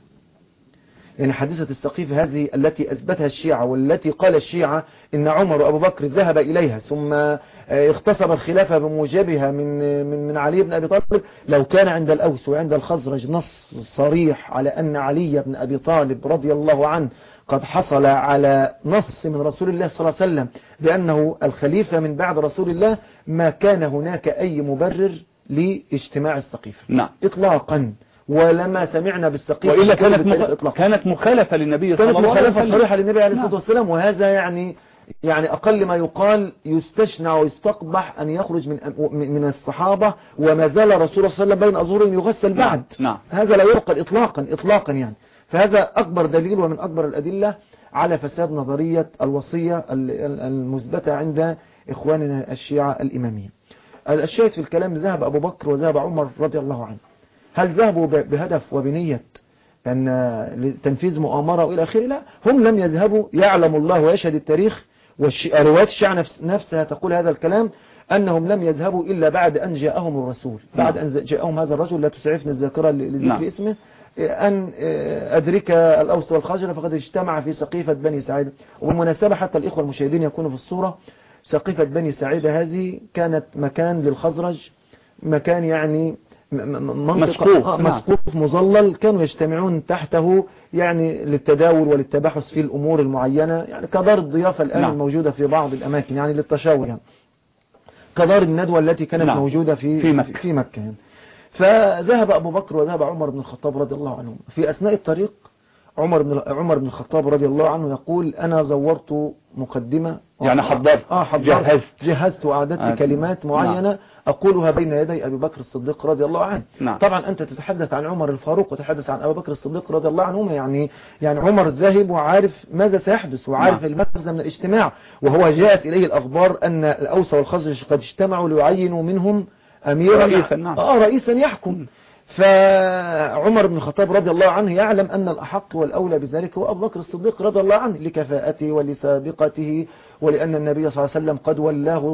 يعني حادثة السقيفة هذه التي أثبتها الشيعة، والتي قال الشيعة إن عمر وأبو بكر ذهب إليها ثم اغتصب الخلافة بموجبها من من من علي بن أبي طالب، لو كان عند الأوس وعند الخزرج نص صريح على أن علي بن أبي طالب رضي الله عنه قد حصل على نص من رسول الله صلى الله عليه وسلم بأنه الخليفة من بعد رسول الله، ما كان هناك أي مبرر لاجتماع السقيفة. نعم. إطلاقا. ولما سمعنا بالسقيفة وإلا كانت مخ... كانت مخالفة للنبي صلى الله عليه وسلم، كانت مخالفة صريحة للنبي عليه الصلاة والسلام. وهذا يعني يعني أقل ما يقال يستشنع ويستقبح أن يخرج من من الصحابة وما زال رسول الله صلى الله عليه وسلم بين أظهرهم يغسل بعد. نعم. هذا لا يعقل إطلاقا إطلاقا. يعني فهذا أكبر دليل ومن أكبر الأدلة على فساد نظرية الوصية المثبتة عند إخواننا الشيعة الإمامية. الشاهد في الكلام، ذهب أبو بكر وذهب عمر رضي الله عنه. هل ذهبوا بهدف وبنية أن لتنفيذ مؤامرة وإلى آخره؟ لا، هم لم يذهبوا، يعلم الله ويشهد التاريخ وروايات الشيعة نفسها تقول هذا الكلام، أنهم لم يذهبوا إلا بعد أن جاءهم الرسول، بعد أن جاءهم هذا الرجل، لا تسعفني الذاكرة لذكر نعم. اسمه، أن أدرك الأوس والخزرج فقد اجتمع في سقيفة بني سعيدة. وبالمناسبة حتى الإخوة المشاهدين يكونوا في الصورة، سقيفة بني سعيدة هذه كانت مكان للخزرج، مكان يعني مسقوف مسقوف مظلل، كانوا يجتمعون تحته يعني للتداول وللتباحث في الأمور المعينة، يعني كدار الضيافة الآن نعم. الموجودة في بعض الأماكن، يعني للتشاور، يعني كدار الندوة التي كانت نعم. موجودة في في مكة, في مكة يعني. فذهب أبو بكر وذهب عمر بن الخطاب رضي الله عنه. في أثناء الطريق عمر بن عمر بن الخطاب رضي الله عنه يقول: أنا زورت مقدمة، يعني حضرت آه حضرت جهزت جهزت وأعددت آه. كلمات معينة نعم. أقولها بين يدي أبي بكر الصديق رضي الله عنه. نعم. طبعا أنت تتحدث عن عمر الفاروق وتتحدث عن أبي بكر الصديق رضي الله عنهما، يعني يعني عمر ذاهب وعارف ماذا سيحدث وعارف نعم. المغزى من الاجتماع، وهو جاءت إليه الأخبار أن الأوس والخزرج قد اجتمعوا ليعينوا منهم أميرا رئيسا نعم. آه رئيسا يحكم. فعمر بن الخطاب رضي الله عنه يعلم أن الأحق والأولى بذلك هو أبو بكر الصديق رضي الله عنه لكفاءته ولسابقته، ولأن النبي صلى الله عليه وسلم قد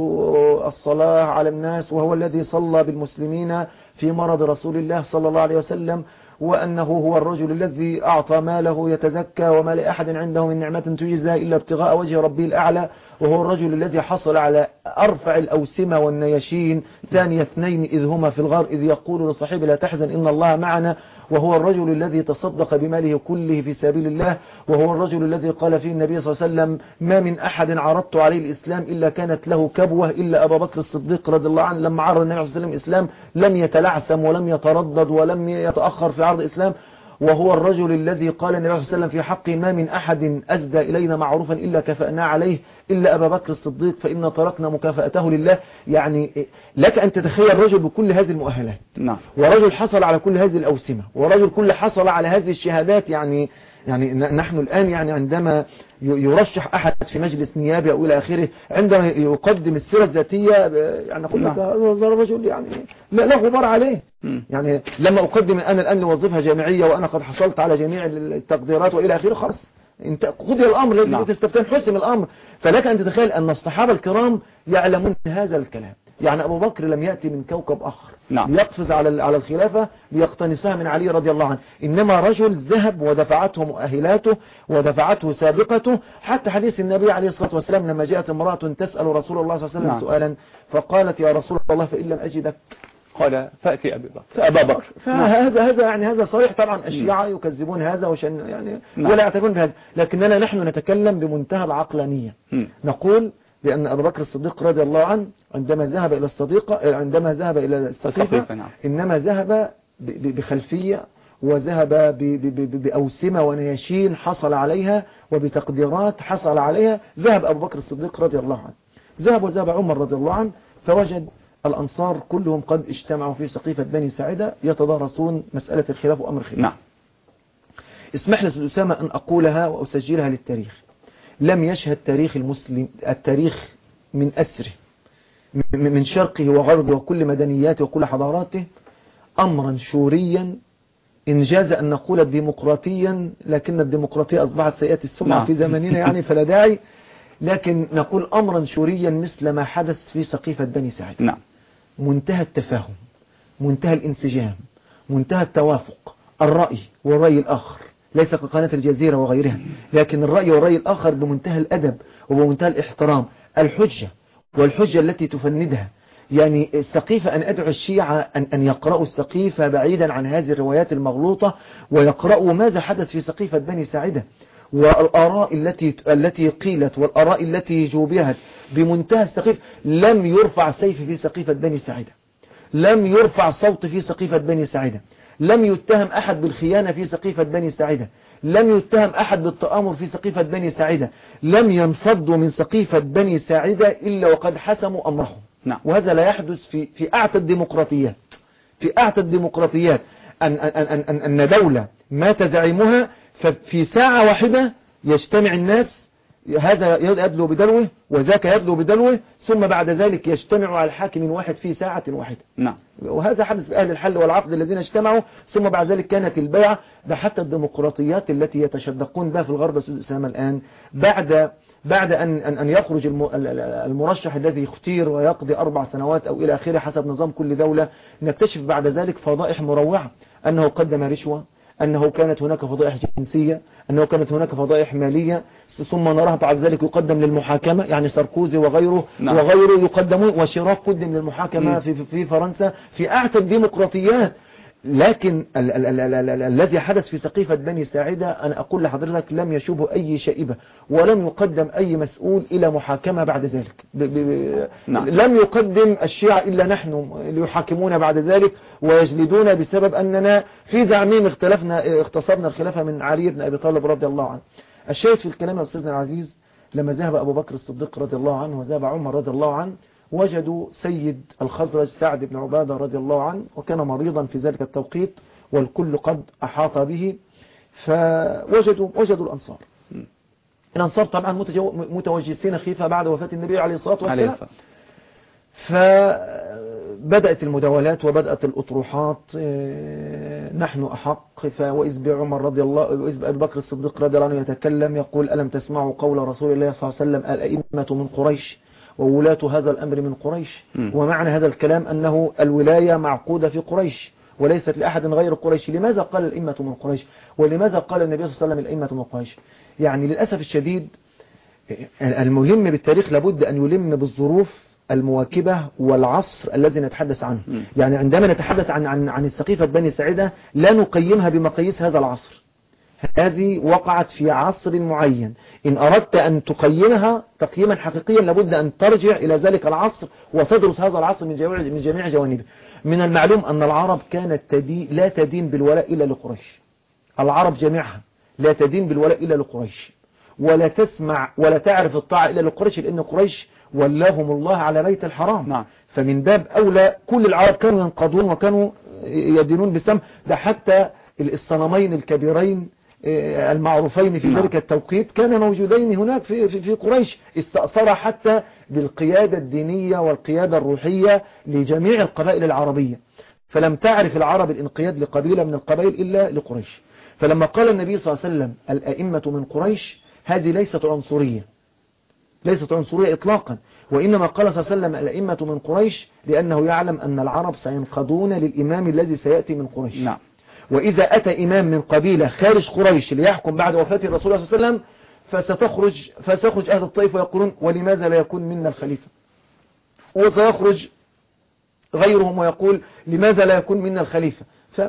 ولاه الصلاة على الناس، وهو الذي صلى بالمسلمين في مرض رسول الله صلى الله عليه وسلم، وأنه هو الرجل الذي أعطى ماله يتزكى وما لأحد عنده من نعمة تجزى إلا ابتغاء وجه ربه الأعلى، وهو الرجل الذي حصل على أرفع الأوسمة والنياشين ثاني اثنين إذ هما في الغار إذ يقول لصاحبه لا تحزن إن الله معنا، وهو الرجل الذي تصدق بماله كله في سبيل الله، وهو الرجل الذي قال فيه النبي صلى الله عليه وسلم ما من أحد عرضت عليه الإسلام إلا كانت له كبوة إلا أبا بكر الصديق رضي الله عنه، لما عرض النبي صلى الله عليه وسلم الإسلام لم يتلعثم ولم يتردد ولم يتأخر في عرض الإسلام، وهو الرجل الذي قال النبي صلى الله عليه وسلم في حقه ما من أحد أزدى إلينا معروفا إلا كفأنا عليه إلا أبا بكر الصديق فإن تركنا مكافأته لله. يعني لك أن تتخيل رجل بكل هذه المؤهلات، نعم، ورجل حصل على كل هذه الأوسمة، ورجل كل حصل على هذه الشهادات. يعني يعني نحن الآن يعني عندما يرشح أحد في مجلس نيابي أو إلى آخره، عندما يقدم السيرة الذاتية يعني نقول لك هذا الرجل يعني لا غبار عليه. يعني لما أقدم أنا الآن لوظيفة جامعية وأنا قد حصلت على جميع التقديرات وإلى آخره، خلاص انت قضي الأمر الذي تستفتن حسم الأمر. فلك أن تتخيل أن الصحابة الكرام يعلمون هذا الكلام. يعني أبو بكر لم يأتي من كوكب آخر نعم. ليقفز على على الخلافة ليقتنصها من علي رضي الله عنه، إنما رجل ذهب ودفعته مؤهلاته ودفعته سابقته. حتى حديث النبي عليه الصلاة والسلام لما جاءت امرأة تسأل رسول الله صلى الله عليه وسلم نعم. سؤالا فقالت يا رسول الله فإن لم أجدك قال فأتي أبي بكر فأبا بكر. فهذا هذا يعني هذا صريح. طبعا الشيعة يكذبون هذا وشن يعني نعم. ولا يعترفون بهذا، لكننا نحن نتكلم بمنتهى العقلانية. م. نقول بأن أبو بكر الصديق رضي الله عنه عندما ذهب إلى الصديقة عندما ذهب إلى السقيفة نعم. إنما ذهب بخلفية وذهب بأوسمة ونياشين حصل عليها وبتقديرات حصل عليها. ذهب أبو بكر الصديق رضي الله عنه، ذهب وذهب عمر رضي الله عنه، فوجد الأنصار كلهم قد اجتمعوا في سقيفة بني ساعدة يتدارسون مسألة الخلاف وأمر الخلاف. نعم. اسمح لي أسامة أن أقولها وأسجلها للتاريخ. لم يشهد تاريخ المسلم التاريخ من أسره من شرقه وغربه وكل مدنياته وكل حضاراته أمرا شوريا إنجاز أن نقول ديمقراطيا، لكن الديمقراطية أصبحت سيئة السمعة في زماننا يعني فلا داعي، لكن نقول أمرا شوريا مثل ما حدث في سقيفة بني ساعدة. نعم. منتهى التفاهم، منتهى الانسجام، منتهى التوافق، الرأي والرأي الآخر، ليس كقناة الجزيرة وغيرها، لكن الرأي والرأي الآخر بمنتهى الأدب وبمنتهى الاحترام، الحجة والحجة التي تفندها. يعني السقيفة أن أدعو الشيعة أن, أن يقرأوا السقيفة بعيدا عن هذه الروايات المغلوطة، ويقرأوا ماذا حدث في سقيفة بني ساعدة والآراء التي التي قيلت والآراء التي جوبهت بمنتهى السقيفة. لم يرفع سيف في سقيفة بني ساعدة، لم يرفع صوت في سقيفة بني ساعدة، لم يتهم أحد بالخيانة في سقيفة بني ساعدة، لم يتهم أحد بالتآمر في سقيفة بني ساعدة، لم ينفضوا من سقيفة بني ساعدة إلا وقد حسموا أمرهم. نعم. وهذا لا يحدث في في أعتى الديمقراطيات، في أعتى الديمقراطيات أن أن أن أن دولة ما تزعمها ففي ساعة واحدة يجتمع الناس، هذا يبدو بدلوه وذاك يبدو بدلوه، ثم بعد ذلك يجتمع على الحاكم واحد في ساعة واحدة. نعم. وهذا حدث بأهل الحل والعقد الذين اجتمعوا، ثم بعد ذلك كانت البيعة. ده حتى الديمقراطيات التي يتشدقون بها في الغرب أسامة الآن بعد بعد أن أن أن يخرج المرشح الذي يختير ويقضي أربع سنوات أو إلى آخره حسب نظام كل دولة، نكتشف بعد ذلك فضائح مروعة، أنه قدم رشوة، أنه كانت هناك فضائح جنسية، أنه كانت هناك فضائح مالية، ثم نراه بعد ذلك يقدم للمحاكمة، يعني ساركوزي وغيره نعم. وغيره يقدمون، وشيراك قدم للمحاكمة في, في فرنسا في أعتى الديمقراطيات. لكن ال ال ال ال ال ال الذي حدث في سقيفة بني ساعدة أنا أقول لحضرتك لم يشوبه أي شائبة، ولم يقدم أي مسؤول إلى محاكمة بعد ذلك. ب ب نعم. لم يقدم الشيعة إلا نحن ليحاكمون بعد ذلك ويجلدون بسبب أننا في زعمهم اختلفنا اختصرنا الخلافة من علي بن أبي طالب رضي الله عنه. الشاهد في الكلام يا أستاذنا العزيز، لما ذهب أبو بكر الصديق رضي الله عنه وذهب عمر رضي الله عنه، وجدوا سيد الخزرج سعد بن عبادة رضي الله عنه، وكان مريضا في ذلك التوقيت والكل قد أحاط به، فوجدوا وجدوا الأنصار. الأنصار طبعا متوجسين خيفة بعد وفاة النبي عليه الصلاة والسلام، بدأت المداولات وبدأت الأطروحات، نحن أحق. وإذ بعمر رضي الله وإذ أبي بكر الصديق رضي الله عنه يتكلم يقول ألم تسمعوا قول رسول الله صلى الله عليه وسلم الأئمة من قريش وولاة هذا الأمر من قريش. ومعنى هذا الكلام أنه الولاية معقودة في قريش وليست لأحد غير قريش. لماذا قال الأئمة من قريش ولماذا قال النبي صلى الله عليه وسلم الأئمة من قريش؟ يعني للأسف الشديد الملم بالتاريخ لابد أن يلم بالظروف المواكبة والعصر الذي نتحدث عنه. م. يعني عندما نتحدث عن عن عن السقيفة بني ساعدة لا نقيمها بمقاييس هذا العصر. هذه وقعت في عصر معين. إن أردت أن تقيمها تقييما حقيقيا لابد أن ترجع إلى ذلك العصر وتدرس هذا العصر من جميع من جميع جوانبه. من المعلوم أن العرب كانت تدي لا تدين بالولاء إلا لقريش. العرب جميعها لا تدين بالولاء إلا لقريش ولا تسمع ولا تعرف الطاعة إلا لقريش، لأن قريش ولاهم الله على بيت الحرام. نعم. فمن باب أولى كل العرب كانوا ينقضون وكانوا يدينون بسم. ده حتى الصنمين الكبيرين المعروفين في ذلك التوقيت كان موجودين هناك في في, في قريش. استأثر حتى بالقيادة الدينية والقيادة الروحية لجميع القبائل العربية. فلم تعرف العرب الانقياد لقبيلة من القبائل إلا لقريش. فلما قال النبي صلى الله عليه وسلم الأئمة من قريش هذه ليست عنصرية ليست عنصرية إطلاقا، وإنما قال صلى الله عليه وسلم الأئمة من قريش لأنه يعلم أن العرب سينقضون للإمام الذي سيأتي من قريش. نعم. وإذا أتى إمام من قبيلة خارج قريش ليحكم بعد وفاة الرسول صلى الله عليه وسلم فستخرج فسيخرج أهل الطائف ويقولون ولماذا لا يكون منا الخليفة، وسيخرج غيرهم ويقول لماذا لا يكون منا الخليفة. ف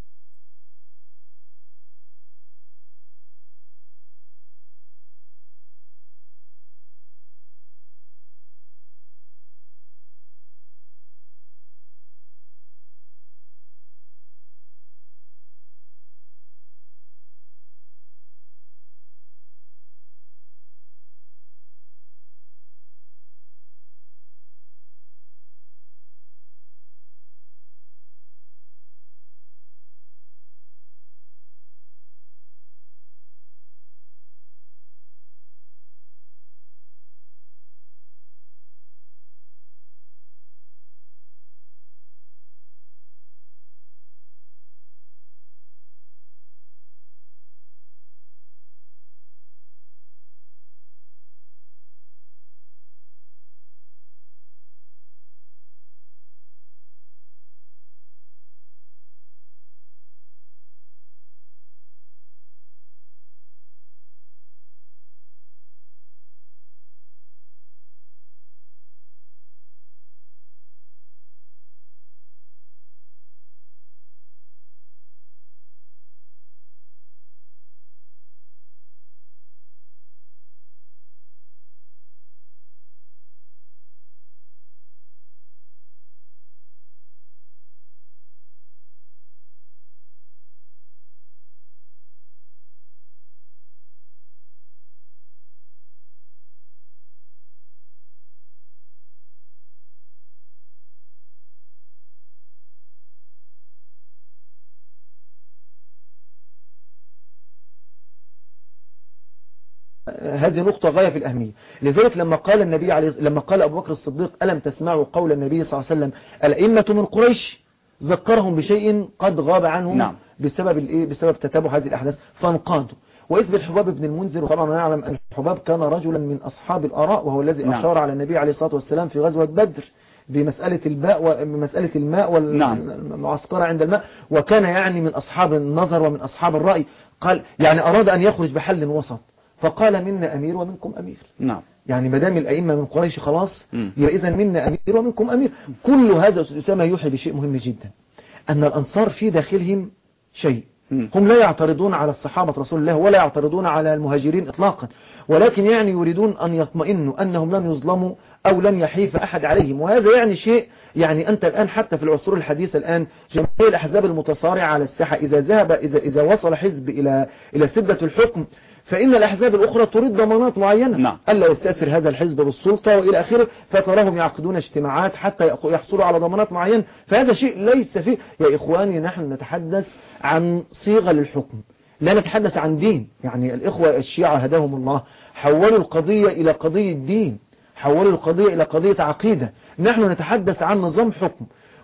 هذه نقطة غاية في الأهمية. لذلك لما قال النبي عليه لما قال أبو بكر الصديق ألم تسمعوا قول النبي صلى الله عليه وسلم الأئمة من قريش ذكرهم بشيء قد غاب عنهم. نعم. بسبب الايه بسبب تتابع هذه الأحداث فانقادوا. وإذ بالحباب بن المنذر، طبعا نعلم أن الحباب كان رجلا من أصحاب الآراء وهو الذي نعم. أشار على النبي عليه الصلاة والسلام في غزوة بدر بمسألة الماء ومسألة الماء والمعسكر عند الماء، وكان يعني من أصحاب النظر ومن أصحاب الرأي. قال يعني أراد أن يخرج بحل وسط فقال منا أمير ومنكم أمير. نعم. يعني مدام الأئمة من قريش خلاص يبقى إذن منا أمير ومنكم أمير. كل هذا أسامة يوحي بشيء مهم جدا، أن الأنصار في داخلهم شيء. هم لا يعترضون على الصحابة رسول الله ولا يعترضون على المهاجرين إطلاقا، ولكن يعني يريدون أن يطمئنوا أنهم لن يظلموا أو لن يحيف أحد عليهم. وهذا يعني شيء يعني أنت الآن حتى في العصور الحديثة الآن جميع الأحزاب المتصارعة على الساحة إذا ذهب إذا إذا وصل حزب إلى إلى سدة الحكم فإن الأحزاب الأخرى تريد ضمانات معينة. نعم. ألا يستأثر هذا الحزب بالسلطة وإلى آخره، فتراهم يعقدون اجتماعات حتى يحصلوا على ضمانات معينة. فهذا شيء ليس فيه. يا إخواني نحن نتحدث عن صيغة للحكم لا نتحدث عن دين. يعني الإخوة الشيعة هداهم الله حولوا القضية إلى قضية دين، حولوا القضية إلى قضية عقيدة. نحن نتحدث عن نظام حكم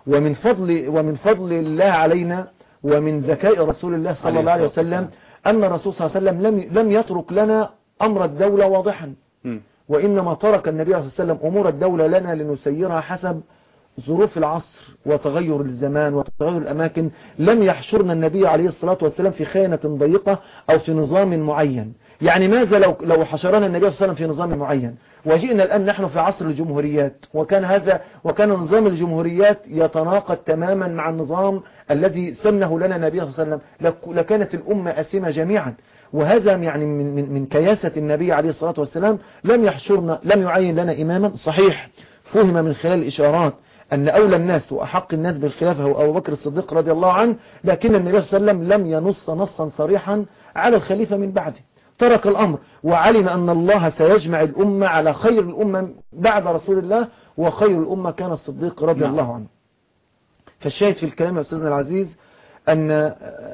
ومن فضل ومن فضل الله علينا ومن ذكاء رسول الله صلى الله عليه وسلم أن الرسول صلى الله عليه وسلم لم لم يترك لنا أمر الدولة واضحا، وإنما ترك النبي صلى الله عليه وسلم أمور الدولة لنا لنسيرها حسب ظروف العصر وتغير الزمان وتغير الأماكن. لم يحشرنا النبي عليه الصلاة والسلام في خانة ضيقة أو في نظام معين. يعني ماذا لو لو حشرنا النبي صلى الله عليه وسلم في نظام معين وجئنا الآن نحن في عصر الجمهوريات، وكان هذا وكان نظام الجمهوريات يتناقض تماما مع النظام الذي سنه لنا النبي صلى الله عليه وسلم، لكانت الأمة أسمة جميعا. وهذا يعني من من من كياسة النبي عليه الصلاة والسلام. لم يحشرنا لم يعين لنا إماما. صحيح فهم من خلال الإشارات أن أولى الناس وأحق الناس بالخلافة هو أبو بكر الصديق رضي الله عنه، لكن النبي صلى الله عليه وسلم لم ينص نصا صريحا على الخليفة من بعده، ترك الأمر وعلم أن الله سيجمع الأمة على خير الأمة بعد رسول الله، وخير الأمة كان الصديق رضي نعم. الله عنه. فالشاهد في الكلام يا أستاذنا العزيز أن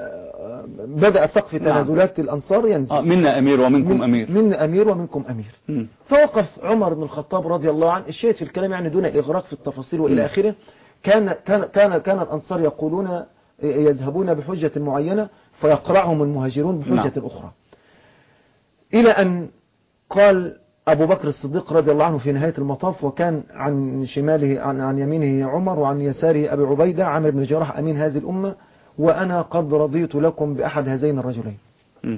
بدأ سقف تنازلات نعم. الأنصار ينزل. آه منا أمير ومنكم من أمير منا أمير ومنكم أمير. م. فوقف عمر بن الخطاب رضي الله عنه. الشاهد في الكلام يعني دون إغراق في التفاصيل وإلى م. آخره. كان كان كان كان الأنصار يقولون يذهبون بحجة معينة فيقرعهم المهاجرون بحجة نعم. أخرى، إلى أن قال أبو بكر الصديق رضي الله عنه في نهاية المطاف، وكان عن شماله عن, عن يمينه عمر وعن يساره أبي عبيدة عامر بن الجراح أمين هذه الأمة، وأنا قد رضيت لكم بأحد هذين الرجلين. م.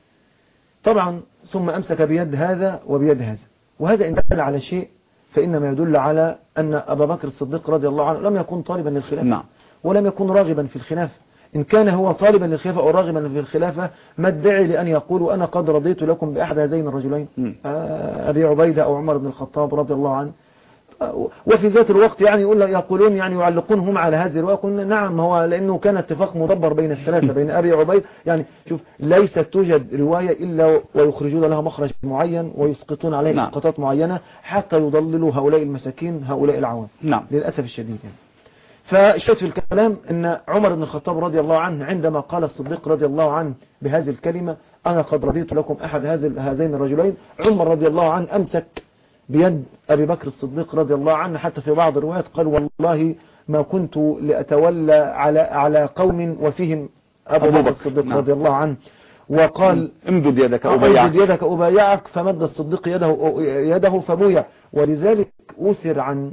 طبعا ثم أمسك بيد هذا وبيد هذا، وهذا إن دل على شيء فإنما يدل على أن أبا بكر الصديق رضي الله عنه لم يكن طالبا للخلافة نعم. ولم يكن راغبا في الخلافة. إن كان هو طالبا للخلافة أو راغبا في الخلافة ما ادعي لأن يقول أنا قد رضيت لكم بأحد هذين الرجلين أبي عبيدة أو عمر بن الخطاب رضي الله عنه. وفي ذات الوقت يعني يقول يقولون يعني يعلقون هم على هذه الرواية. قلنا نعم هو لأنه كان اتفاق مدبر بين الثلاثة بين أبي عبيد. يعني شوف ليست توجد رواية إلا ويخرجون لها مخرج معين ويسقطون عليه نعم. اسقاطات معينة حتى يضللوا هؤلاء المساكين هؤلاء العوام نعم. للأسف الشديد يعني. فالشاهد في الكلام أن عمر بن الخطاب رضي الله عنه عندما قال الصديق رضي الله عنه بهذه الكلمة أنا قد رضيت لكم أحد هذين الرجلين، عمر رضي الله عنه أمسك بيد أبي بكر الصديق رضي الله عنه. حتى في بعض الروايات قال والله ما كنت لأتولى على على قوم وفيهم أبو بكر الصديق نعم. رضي الله عنه. وقال امدد يدك أبايعك امدد يدك أبايعك فمد الصديق يده يده فبويع. ولذلك أثر عن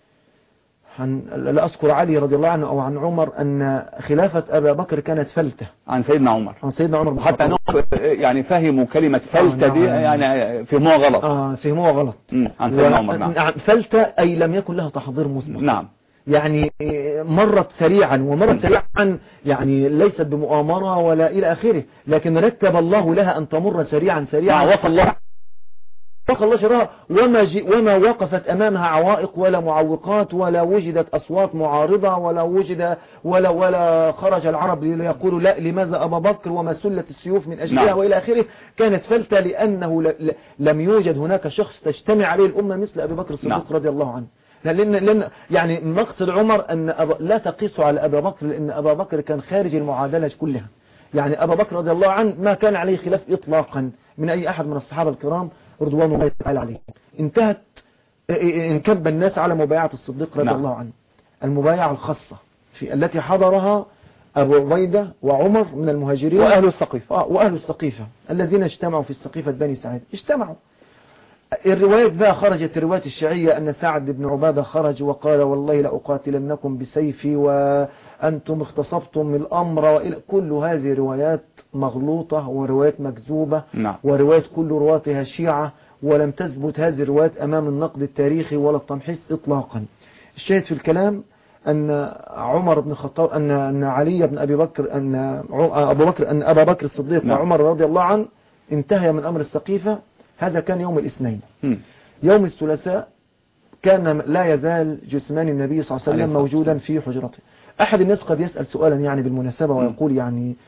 عن لا أذكر علي رضي الله عنه أو عن عمر أن خلافة أبا بكر كانت فلتة عن سيدنا عمر عن سيدنا عمر حتى أنه يعني فهموا كلمة فلتة دي يعني فهموها غلط آه فهموها غلط عن سيدنا عمر نعم. فلتة أي لم يكن لها تحضير مسبق نعم يعني مرت سريعا ومرت سريعا يعني ليست بمؤامرة ولا إلى آخره، لكن رتب الله لها أن تمر سريعا سريعا وفى الله وقال الله شرها وما, وما وقفت أمامها عوائق ولا معوقات ولا وجدت أصوات معارضة ولا وجد ولا ولا خرج العرب ليقولوا لا لماذا أبا بكر وما سلت السيوف من أجلها نعم. وإلى آخره. كانت فلتة لأنه لم يوجد هناك شخص تجتمع عليه الأمة مثل أبي بكر الصديق نعم. رضي الله عنه. لأن, لأن يعني مقصد عمر أن أبا لا تقيسوا على أبا بكر، لأن أبا بكر كان خارج المعادلة كلها. يعني أبا بكر رضي الله عنه ما كان عليه خلاف إطلاقا من أي أحد من الصحابة الكرام رضوان الله تعالى عليه. انتهت انكب الناس على مبايعة الصديق رضي نعم. الله عنه، المبايعة الخاصة في التي حضرها أبو عبيدة وعمر من المهاجرين وأهل السقيفة آه وأهل السقيفة الذين اجتمعوا في السقيفة بني سعيد اجتمعوا. الروايات بقى خرجت الروايات الشيعية أن سعد بن عبادة خرج وقال والله لأقاتلنكم بسيفي وأنتم اختصفتم الأمر، وإلى كل هذه روايات مغلوطة وروايات مكذوبة نعم. وروايات كل رواتها شيعة، ولم تثبت هذه الروايات أمام النقد التاريخي ولا التمحيص إطلاقا. الشاهد في الكلام أن عمر بن الخطاب أن أن علي بن أبي بكر أن أبو بكر أن أبا بكر الصديق نعم. وعمر رضي الله عنه انتهى من أمر السقيفة. هذا كان يوم الاثنين. م. يوم الثلاثاء كان لا يزال جثمان النبي صلى الله عليه وسلم موجودا في حجرته. أحد الناس قد يسأل سؤالا يعني بالمناسبة ويقول يعني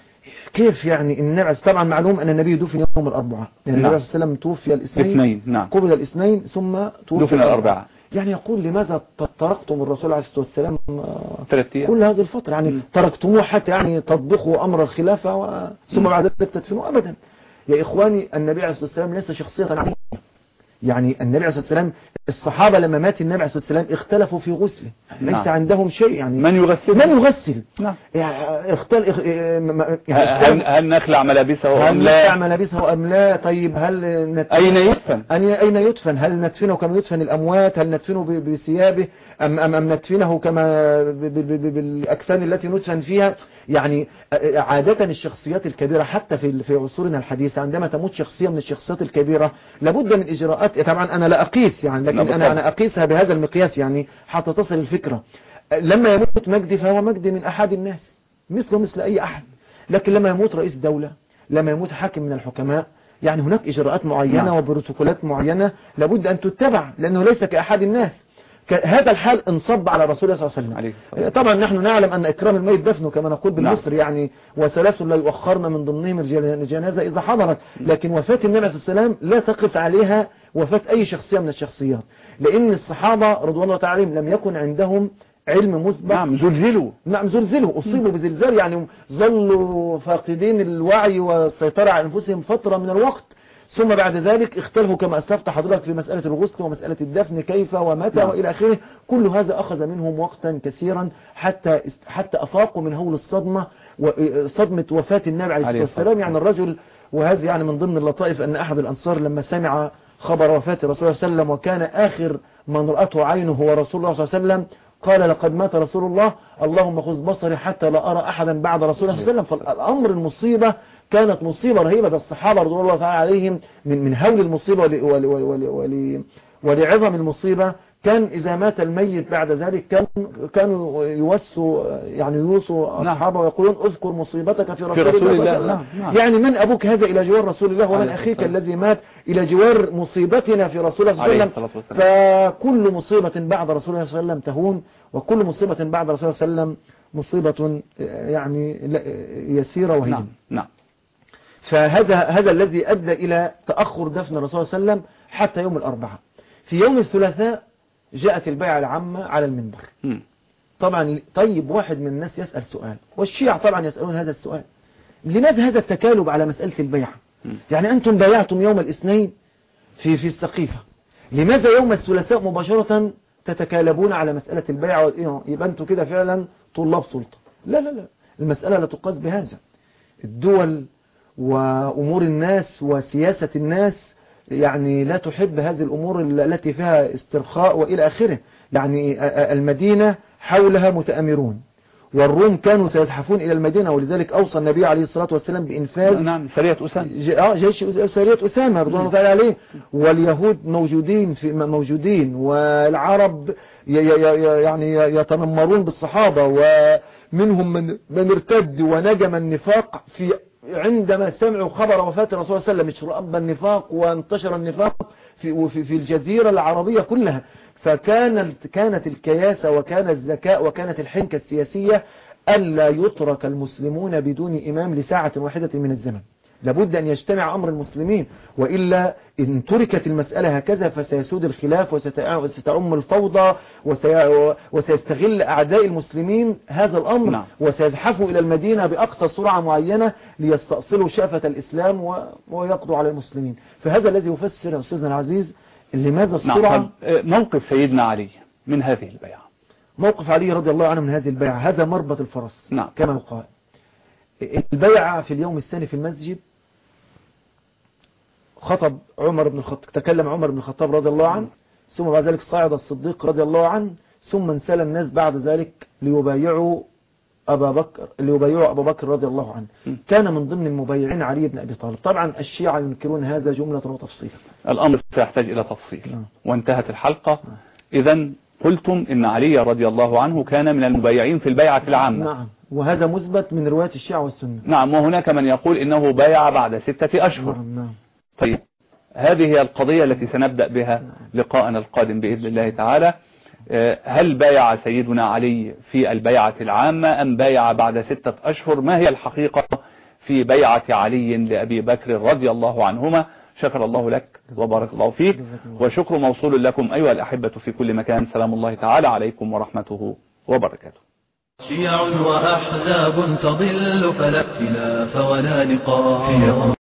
كيف يعني النبي طبعا معلوم أن النبي دفن يوم الأربعاء، يعني النبي صلى الله عليه وسلم توفي الاثنين نعم. قبل الاثنين ثم توفي دفن الأربعاء. يعني يقول لماذا تركتم الرسول عليه الصلاة والسلام ثلاث كل هذه الفترة يعني م. تركتموه حتى يعني تطبخوا أمر الخلافة و... ثم بعد ذلك تدفنوا أبدا. يا إخواني النبي عليه الصلاة والسلام ليس شخصية عادية، يعني النبي عليه الصلاة والسلام الصحابة لما مات النبي عليه الصلاة والسلام اختلفوا في غسله، ليس نعم. عندهم شيء يعني من يغسل من يغسل نعم. يعني اختل يعني هل, هل نخلع ملابسه هل نخلع ملابسه أم لا؟ طيب هل نت... أين يدفن أين يدفن؟ هل ندفنه كما يدفن الأموات؟ هل ندفنه بثيابه أم, أم, أم ندفنه كما بالأكفان التي ندفن فيها؟ يعني عادة الشخصيات الكبيرة حتى في في عصورنا الحديثة عندما تموت شخصية من الشخصيات الكبيرة لابد من إجراءات. طبعا أنا لا أقيس يعني، لكن أنا أنا أقيسها بهذا المقياس يعني حتى تصل الفكرة. لما يموت مجدي فهو مجدي من أحد الناس مثله مثل أي أحد، لكن لما يموت رئيس دولة، لما يموت حاكم من الحكماء، يعني هناك إجراءات معينة نعم. وبروتوكولات معينة لابد أن تتبع، لأنه ليس كأحد الناس. هذا الحال انصب على رسول الله صلى الله عليه وسلم. طبعا نحن نعلم أن إكرام الميت دفنه كما نقول بالمصر نعم. يعني وثلاث لا يؤخرن من ضمنهم الجنازة إذا حضرت، لكن وفاة النبي صلى الله عليه وسلم لا تقف عليها وفاة أي شخصية من الشخصيات، لأن الصحابة رضوان الله تعالى عليهم لم يكن عندهم علم مسبق. نعم زلزلوا نعم زلزلوا أصيبوا بزلزال، يعني ظلوا فاقدين الوعي والسيطرة على أنفسهم فترة من الوقت، ثم بعد ذلك اختلفوا كما أسلفت حضرتك في مسألة الغسل ومسألة الدفن كيف ومتى نعم. وإلى آخره. كل هذا أخذ منهم وقتا كثيرا حتى حتى أفاقوا من هول الصدمة وصدمة وفاة النبي عليه الصلاة والسلام. يعني الرجل، وهذا يعني من ضمن اللطائف، أن أحد الأنصار لما سمع خبر وفاة الرسول صلى الله عليه وسلم وكان آخر من رأته عينه هو رسول الله صلى الله عليه وسلم قال لقد مات رسول الله، اللهم خذ بصري حتى لا أرى أحدا بعد رسول الله صلى الله عليه وسلم. فالأمر المصيبة كانت مصيبة رهيبة. ده الصحابة رضي الله تعالى عليهم من من هول المصيبة ول ول ول ول ولعظم المصيبة كان إذا مات الميت بعد ذلك كان كانوا يوصوا يعني يوصوا أصحابه ويقولون اذكر مصيبتك في رسول, في رسول الله, الله. نعم. نعم. يعني من أبوك هذا إلى جوار رسول الله، ومن أخيك الذي مات إلى جوار مصيبتنا في رسول الله صلى الله عليه وسلم. فكل مصيبة بعد رسول الله صلى الله عليه وسلم تهون، وكل مصيبة بعد رسول الله صلى الله عليه وسلم مصيبة يعني يسيرة وهينة. نعم. نعم. فهذا هذا الذي أدى إلى تأخر دفن الرسول صلى الله عليه وسلم حتى يوم الأربعاء. في يوم الثلاثاء جاءت البيعة العامة على المنبر. م. طبعا طيب واحد من الناس يسأل سؤال، والشيعة طبعا يسألون هذا السؤال، لماذا هذا التكالب على مسألة البيعة؟ م. يعني أنتم بايعتم يوم الاثنين في في السقيفة، لماذا يوم الثلاثاء مباشرة تتكالبون على مسألة البيعة؟ يبقى أنتم كده فعلا طلاب سلطة. لا لا لا، المسألة لا تقاس بهذا. الدول وأمور الناس وسياسة الناس يعني لا تحب هذه الأمور التي فيها استرخاء وإلى آخره. يعني المدينة حولها متأمرون، والروم كانوا سيزحفون إلى المدينة، ولذلك أوصى النبي عليه الصلاة والسلام بإنفاذ نعم سرية أسامة جيش سرية أسامة رضوان الله عليه. واليهود موجودين في موجودين والعرب يعني يتنمرون بالصحابة، ومنهم من من ارتد ونجم النفاق في عندما سمعوا خبر وفاة الرسول صلى الله عليه وسلم. اشرب النفاق وانتشر النفاق في في, في الجزيرة العربية كلها. فكانت كانت الكياسة وكان الذكاء وكانت الحنكة السياسية ألا يترك المسلمون بدون إمام لساعة واحدة من الزمن، لابد أن يجتمع أمر المسلمين، وإلا إن تركت المسألة هكذا فسيسود الخلاف وستعم الفوضى وسيستغل أعداء المسلمين هذا الأمر نعم. وسيزحفوا إلى المدينة بأقصى سرعة معينة ليستأصلوا شافة الإسلام ويقضوا على المسلمين. فهذا الذي يفسر أستاذنا العزيز لماذا السرعة. نعم. موقف سيدنا علي من هذه البيعة، موقف علي رضي الله عنه من هذه البيعة هذا مربط الفرس نعم. كما يقال. البيعة في اليوم الثاني في المسجد خطب عمر بن الخطاب، تكلم عمر بن الخطاب رضي الله عنه، ثم بعد ذلك صعد الصديق رضي الله عنه، ثم انسال الناس بعد ذلك ليبايعوا أبا بكر ليبايعوا أبا بكر رضي الله عنه. كان من ضمن المبايعين علي بن أبي طالب. طبعا الشيعة ينكرون هذا جملة وتفصيلا، الأمر سيحتاج إلى تفصيل. وانتهت الحلقة. إذا قلتم إن علي رضي الله عنه كان من المبايعين في البيعة العامة. نعم، وهذا مثبت من رواية الشيعة والسنة. نعم، وهناك من يقول إنه بايع بعد ستة أشهر. نعم نعم. طيب هذه هي القضية التي سنبدأ بها لقاءنا القادم بإذن الله تعالى. هل بايع سيدنا علي في البيعة العامة أم بايع بعد ستة أشهر؟ ما هي الحقيقة في بيعة علي لأبي بكر رضي الله عنهما؟ شكر الله لك وبارك الله فيك، وشكر موصول لكم أيها الأحبة في كل مكان. سلام الله تعالى عليكم ورحمته وبركاته. شيع وأحزاب تضل فلا ائتلاف ولا لقاء.